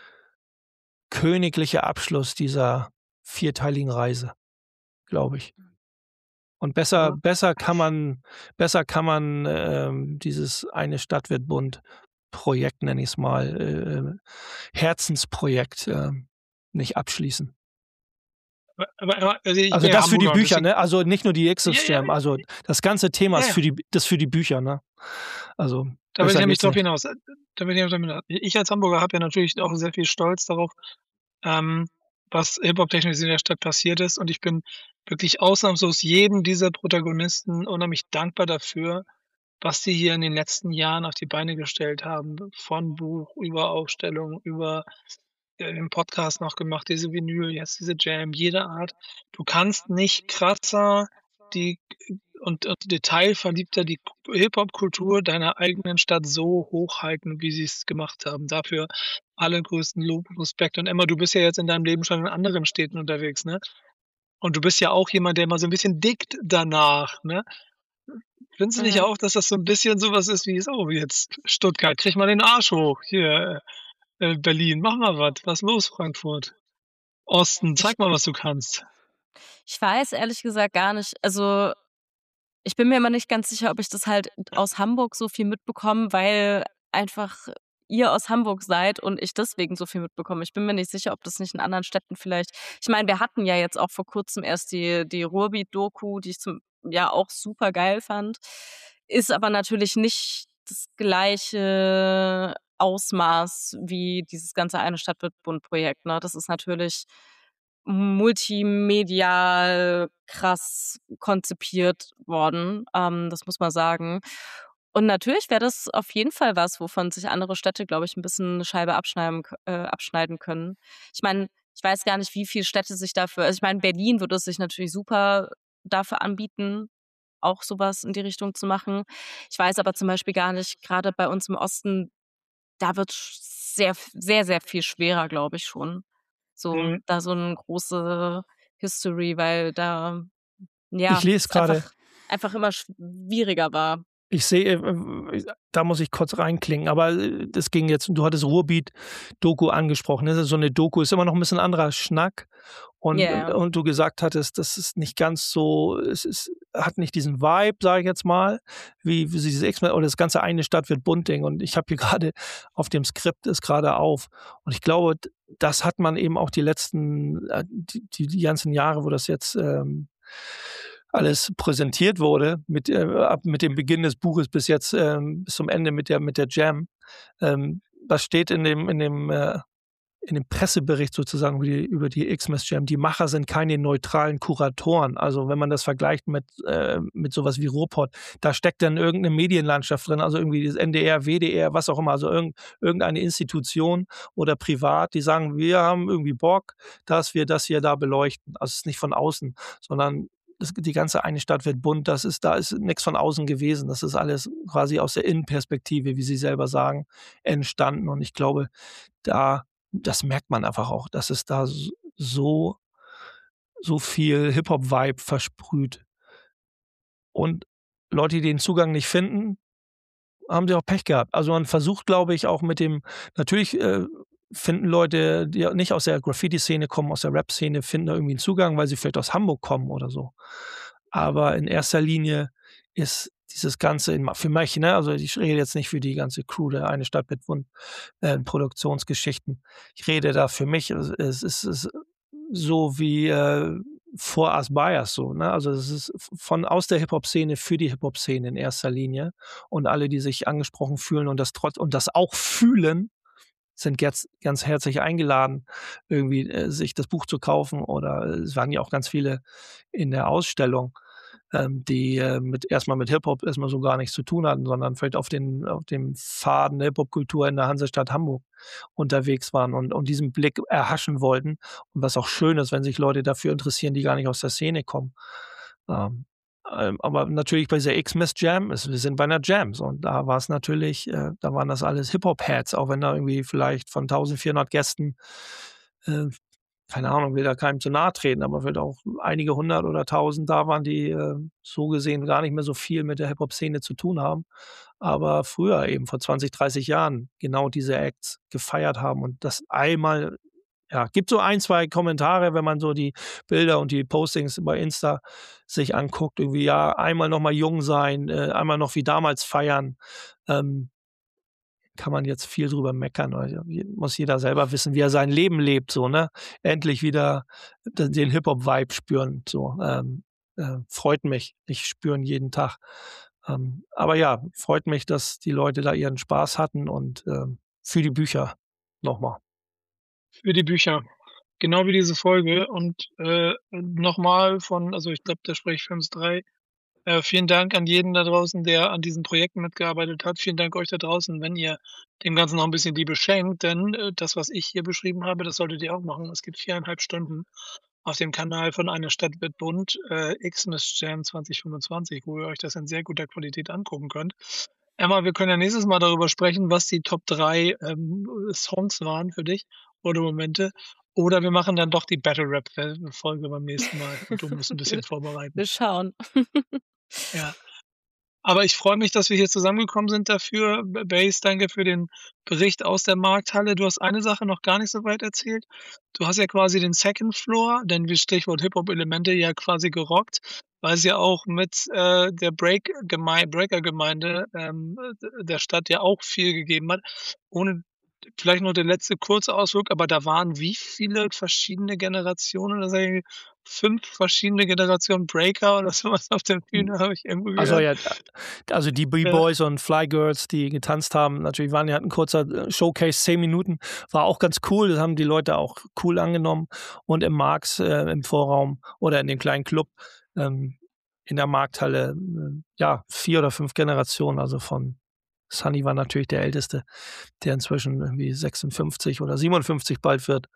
königliche Abschluss dieser vierteiligen Reise, glaube ich. Und besser, Ja. besser kann man, besser kann man ähm, dieses eine Stadt wird bunt Projekt, nenne ich es mal, äh, Herzensprojekt äh, nicht abschließen. Aber, aber, aber also, ich Also bin ja das für die Hamburger, Bücher, deswegen, ne? Also nicht nur die Exos ja, ja, Jam, also das ganze Thema ja, ist ja. für die, das für die Bücher, ne? Also Da will ich besser nämlich geht's drauf nicht. hinaus. Da will ich, nämlich drauf hinaus. Ich als Hamburger habe ja natürlich auch sehr viel Stolz darauf, ähm, was Hip-Hop-technisch in der Stadt passiert ist. Und ich bin wirklich ausnahmslos jedem dieser Protagonisten unheimlich dankbar dafür, was sie hier in den letzten Jahren auf die Beine gestellt haben. Von Buch über Ausstellung, über äh, den Podcast noch gemacht, diese Vinyl, jetzt diese Jam, jeder Art. Du kannst nicht krasser die und, und detailverliebter die Hip-Hop-Kultur deiner eigenen Stadt so hochhalten, wie sie es gemacht haben. Dafür allergrößten Lob und Respekt. Und Emma, du bist ja jetzt in deinem Leben schon in anderen Städten unterwegs, ne? Und du bist ja auch jemand, der immer so ein bisschen dickt danach, ne? Findest du nicht Mhm. auch, dass das so ein bisschen sowas ist wie so, jetzt Stuttgart, krieg mal den Arsch hoch. Hier, äh, Berlin, mach mal was. Was los, Frankfurt? Osten, Ich, zeig mal, was du kannst. ich weiß ehrlich gesagt gar nicht, also ich bin mir immer nicht ganz sicher, ob ich das halt aus Hamburg so viel mitbekomme, weil einfach ihr aus Hamburg seid und ich deswegen so viel mitbekomme. Ich bin mir nicht sicher, ob das nicht in anderen Städten vielleicht. Ich meine, wir hatten ja jetzt auch vor kurzem erst die, die Ruhrbeat-Doku, die ich zum ja auch super geil fand. Ist aber natürlich nicht das gleiche Ausmaß wie dieses ganze Eine Stadt wird bunt Projekt. Ne? Das ist natürlich multimedial krass konzipiert worden, ähm, das muss man sagen. Und natürlich wäre das auf jeden Fall was, wovon sich andere Städte, glaube ich, ein bisschen eine Scheibe abschneiden, k- äh, abschneiden können. Ich meine, ich weiß gar nicht, wie viele Städte sich dafür, also ich meine, Berlin würde es sich natürlich super dafür anbieten, auch sowas in die Richtung zu machen. Ich weiß aber zum Beispiel gar nicht, gerade bei uns im Osten, da wird sehr, sehr, sehr viel schwerer, glaube ich schon. So, Mhm. da so eine große History, weil da, Ich ja, lese es gerade, einfach, einfach immer schwieriger war. ich sehe, äh, da muss ich kurz reinklingen, aber äh, das ging jetzt, du hattest Ruhrbeat-Doku angesprochen. Das ist so eine Doku, ist immer noch ein bisschen anderer Schnack. Und, Ja. und du gesagt hattest, das ist nicht ganz so, es ist, hat nicht diesen Vibe, sage ich jetzt mal, wie, wie dieses X-Men oder das ganze eine Stadt wird bunt Ding. Und ich habe hier gerade auf dem Skript ist gerade auf. Und ich glaube, das hat man eben auch die letzten, äh, die, die, die ganzen Jahre, wo das jetzt ähm, alles präsentiert wurde, mit, äh, ab mit dem Beginn des Buches bis jetzt ähm, bis zum Ende mit der, mit der Jam. Ähm, was steht in dem, in dem äh, in dem Pressebericht sozusagen über die, über die X-Mess Jam, die Macher sind keine neutralen Kuratoren. Also wenn man das vergleicht mit, äh, mit sowas wie Ruhrpott, da steckt dann irgendeine Medienlandschaft drin, also irgendwie das N D R, W D R, was auch immer, also irgend, irgendeine Institution oder privat, die sagen, wir haben irgendwie Bock, dass wir das hier da beleuchten. Also es ist nicht von außen, sondern das, die ganze eine Stadt wird bunt, das ist, da ist nichts von außen gewesen. Das ist alles quasi aus der Innenperspektive, wie Sie selber sagen, entstanden. Und ich glaube, da das merkt man einfach auch, dass es da so, so viel Hip-Hop-Vibe versprüht. Und Leute, die den Zugang nicht finden, haben sie auch Pech gehabt. Also man versucht, glaube ich, auch mit dem, natürlich äh, finden Leute, die nicht aus der Graffiti-Szene kommen, aus der Rap-Szene, finden da irgendwie einen Zugang, weil sie vielleicht aus Hamburg kommen oder so. aber in erster Linie ist dieses Ganze in, für mich, ne, also ich rede jetzt nicht für die ganze Crew der Eine Stadt mit Wund, äh, Produktionsgeschichten. Ich rede da für mich, es, es ist es so wie äh, For Us By Us so, ne? Also es ist von aus der Hip-Hop-Szene für die Hip-Hop-Szene in erster Linie. Und alle, die sich angesprochen fühlen und das trotz und das auch fühlen, sind ganz, ganz herzlich eingeladen, irgendwie äh, sich das Buch zu kaufen. Oder äh, es waren ja auch ganz viele in der Ausstellung, ähm, die äh, mit erstmal mit Hip-Hop erstmal so gar nichts zu tun hatten, sondern vielleicht auf den auf dem Faden der Hip-Hop-Kultur in der Hansestadt Hamburg unterwegs waren und, und diesen Blick erhaschen wollten. Und was auch schön ist, wenn sich Leute dafür interessieren, die gar nicht aus der Szene kommen. Ähm, ähm, aber natürlich bei dieser X-Miss Jam, ist, wir sind bei einer Jam. So, und da war es natürlich, äh, da waren das alles Hip-Hop-Heads, auch wenn da irgendwie vielleicht von eintausendvierhundert Gästen, äh, keine Ahnung, will da keinem zu nahe treten, aber vielleicht auch einige hundert oder tausend da waren, die äh, so gesehen gar nicht mehr so viel mit der Hip-Hop-Szene zu tun haben, aber früher eben vor zwanzig, dreißig Jahren genau diese Acts gefeiert haben und das einmal, ja, gibt so ein, zwei Kommentare, wenn man so die Bilder und die Postings bei Insta sich anguckt, irgendwie, ja, einmal nochmal jung sein, äh, einmal noch wie damals feiern, ähm, kann man jetzt viel drüber meckern. Also, muss jeder selber wissen, wie er sein Leben lebt, so, ne? Endlich wieder den Hip-Hop-Vibe spüren, so. Ähm, äh, freut mich. Ich spüre ihn jeden Tag. Ähm, aber ja, freut mich, dass die Leute da ihren Spaß hatten und ähm, für die Bücher nochmal. Für die Bücher. Genau wie diese Folge. Und äh, nochmal von, also ich glaube, da spreche ich für uns drei. Äh, vielen Dank an jeden da draußen, der an diesen Projekten mitgearbeitet hat. Vielen Dank euch da draußen, wenn ihr dem Ganzen noch ein bisschen Liebe schenkt, denn äh, das, was ich hier beschrieben habe, das solltet ihr auch machen. Es gibt viereinhalb Stunden auf dem Kanal von Eine Stadt wird bunt, äh, Xmas Jam zwanzig fünfundzwanzig, wo ihr euch das in sehr guter Qualität angucken könnt. Emma, wir können ja nächstes Mal darüber sprechen, was die Top drei ähm, Songs waren für dich oder Momente. Oder wir machen dann doch die Battle Rap Folge beim nächsten Mal und du musst ein bisschen vorbereiten. Wir schauen. Ja. Aber ich freue mich, dass wir hier zusammengekommen sind dafür. B- Base, danke für den Bericht aus der Markthalle. Du hast eine Sache noch gar nicht so weit erzählt. Du hast ja quasi den Second Floor, denn wie Stichwort Hip-Hop-Elemente, ja quasi gerockt, weil es ja auch mit äh, der Break -Geme Breaker-Gemeinde ähm, der Stadt ja auch viel gegeben hat. Ohne vielleicht noch der letzte kurze Ausflug, aber da waren wie viele verschiedene Generationen? Da sage ich, fünf verschiedene Generationen Breaker oder sowas auf der Bühne, habe ich irgendwo gehört. Also ja, also die B-Boys und Fly Girls, die getanzt haben, natürlich waren ja ein kurzer äh, Showcase, zehn Minuten, war auch ganz cool, das haben die Leute auch cool angenommen. Und im Marx, äh, im Vorraum oder in dem kleinen Club ähm, in der Markthalle, äh, ja, vier oder fünf Generationen, also von Sunny war natürlich der Älteste, der inzwischen irgendwie sechsundfünfzig oder siebenundfünfzig bald wird,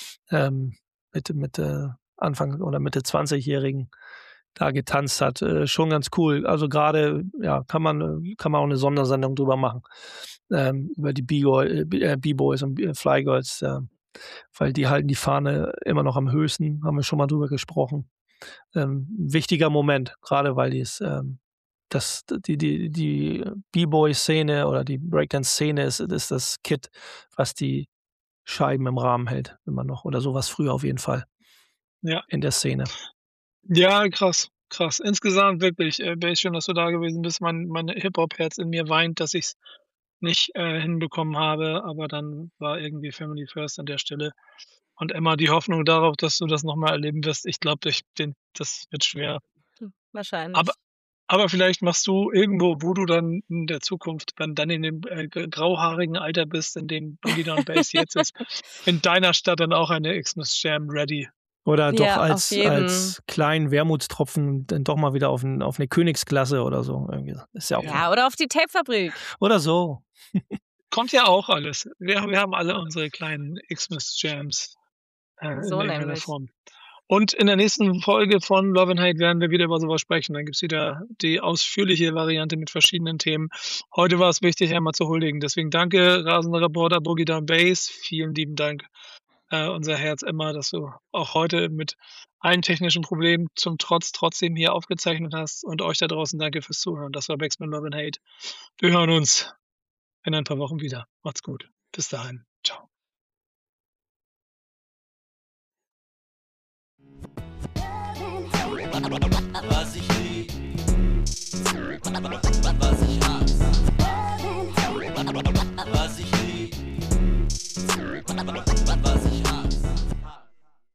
ähm, mit, mit äh, Anfang oder Mitte zwanzigjährigen da getanzt hat. Äh, schon ganz cool. Also gerade, ja, kann man, äh, kann man auch eine Sondersendung drüber machen. Ähm, über die B-Boy- äh, B- äh, B-Boys und B- Fly Girls, äh, weil die halten die Fahne immer noch am höchsten, haben wir schon mal drüber gesprochen. Ähm, wichtiger Moment, gerade weil die es, ähm, das, die, die, die B-Boy-Szene oder die Breakdance-Szene ist, ist das Kit, was die Scheiben im Rahmen hält, immer noch. Oder sowas früher auf jeden Fall Ja. in der Szene. Ja, krass, krass. Insgesamt wirklich, äh, Base, schön, dass du da gewesen bist. Mein, mein Hip-Hop-Herz in mir weint, dass ich es nicht äh, hinbekommen habe, aber dann war irgendwie Family First an der Stelle. Und Emma, die Hoffnung darauf, dass du das nochmal erleben wirst, ich glaube, das wird schwer. Wahrscheinlich. Aber, aber vielleicht machst du irgendwo, wo du dann in der Zukunft, wenn dann in dem äh, g- grauhaarigen Alter bist, in dem Boogie Down Bass jetzt ist, in deiner Stadt dann auch eine Xmas Jam ready. Oder doch Ja, auf als, jeden. als kleinen Wermutstropfen dann doch mal wieder auf, ein, auf eine Königsklasse oder so. Irgendwie. Ist ja auch. Ja, oder auf die Tapefabrik. Oder so. Kommt ja auch alles. Wir, wir haben alle unsere kleinen Xmas Jams äh, So in irgendeiner nämlich. Form. Und in der nächsten Folge von Love and Hate werden wir wieder über sowas sprechen. Dann gibt's wieder die ausführliche Variante mit verschiedenen Themen. Heute war es wichtig, einmal zu huldigen. Deswegen danke, rasender Reporter Boogie Down Bass. Vielen lieben Dank, äh, unser Herz Emma, dass du auch heute mit allen technischen Problemen zum Trotz trotzdem hier aufgezeichnet hast. Und euch da draußen danke fürs Zuhören. Das war Backspin Love and Hate. Wir hören uns in ein paar Wochen wieder. Macht's gut. Bis dahin. Ciao. Was ich Was ich hasse.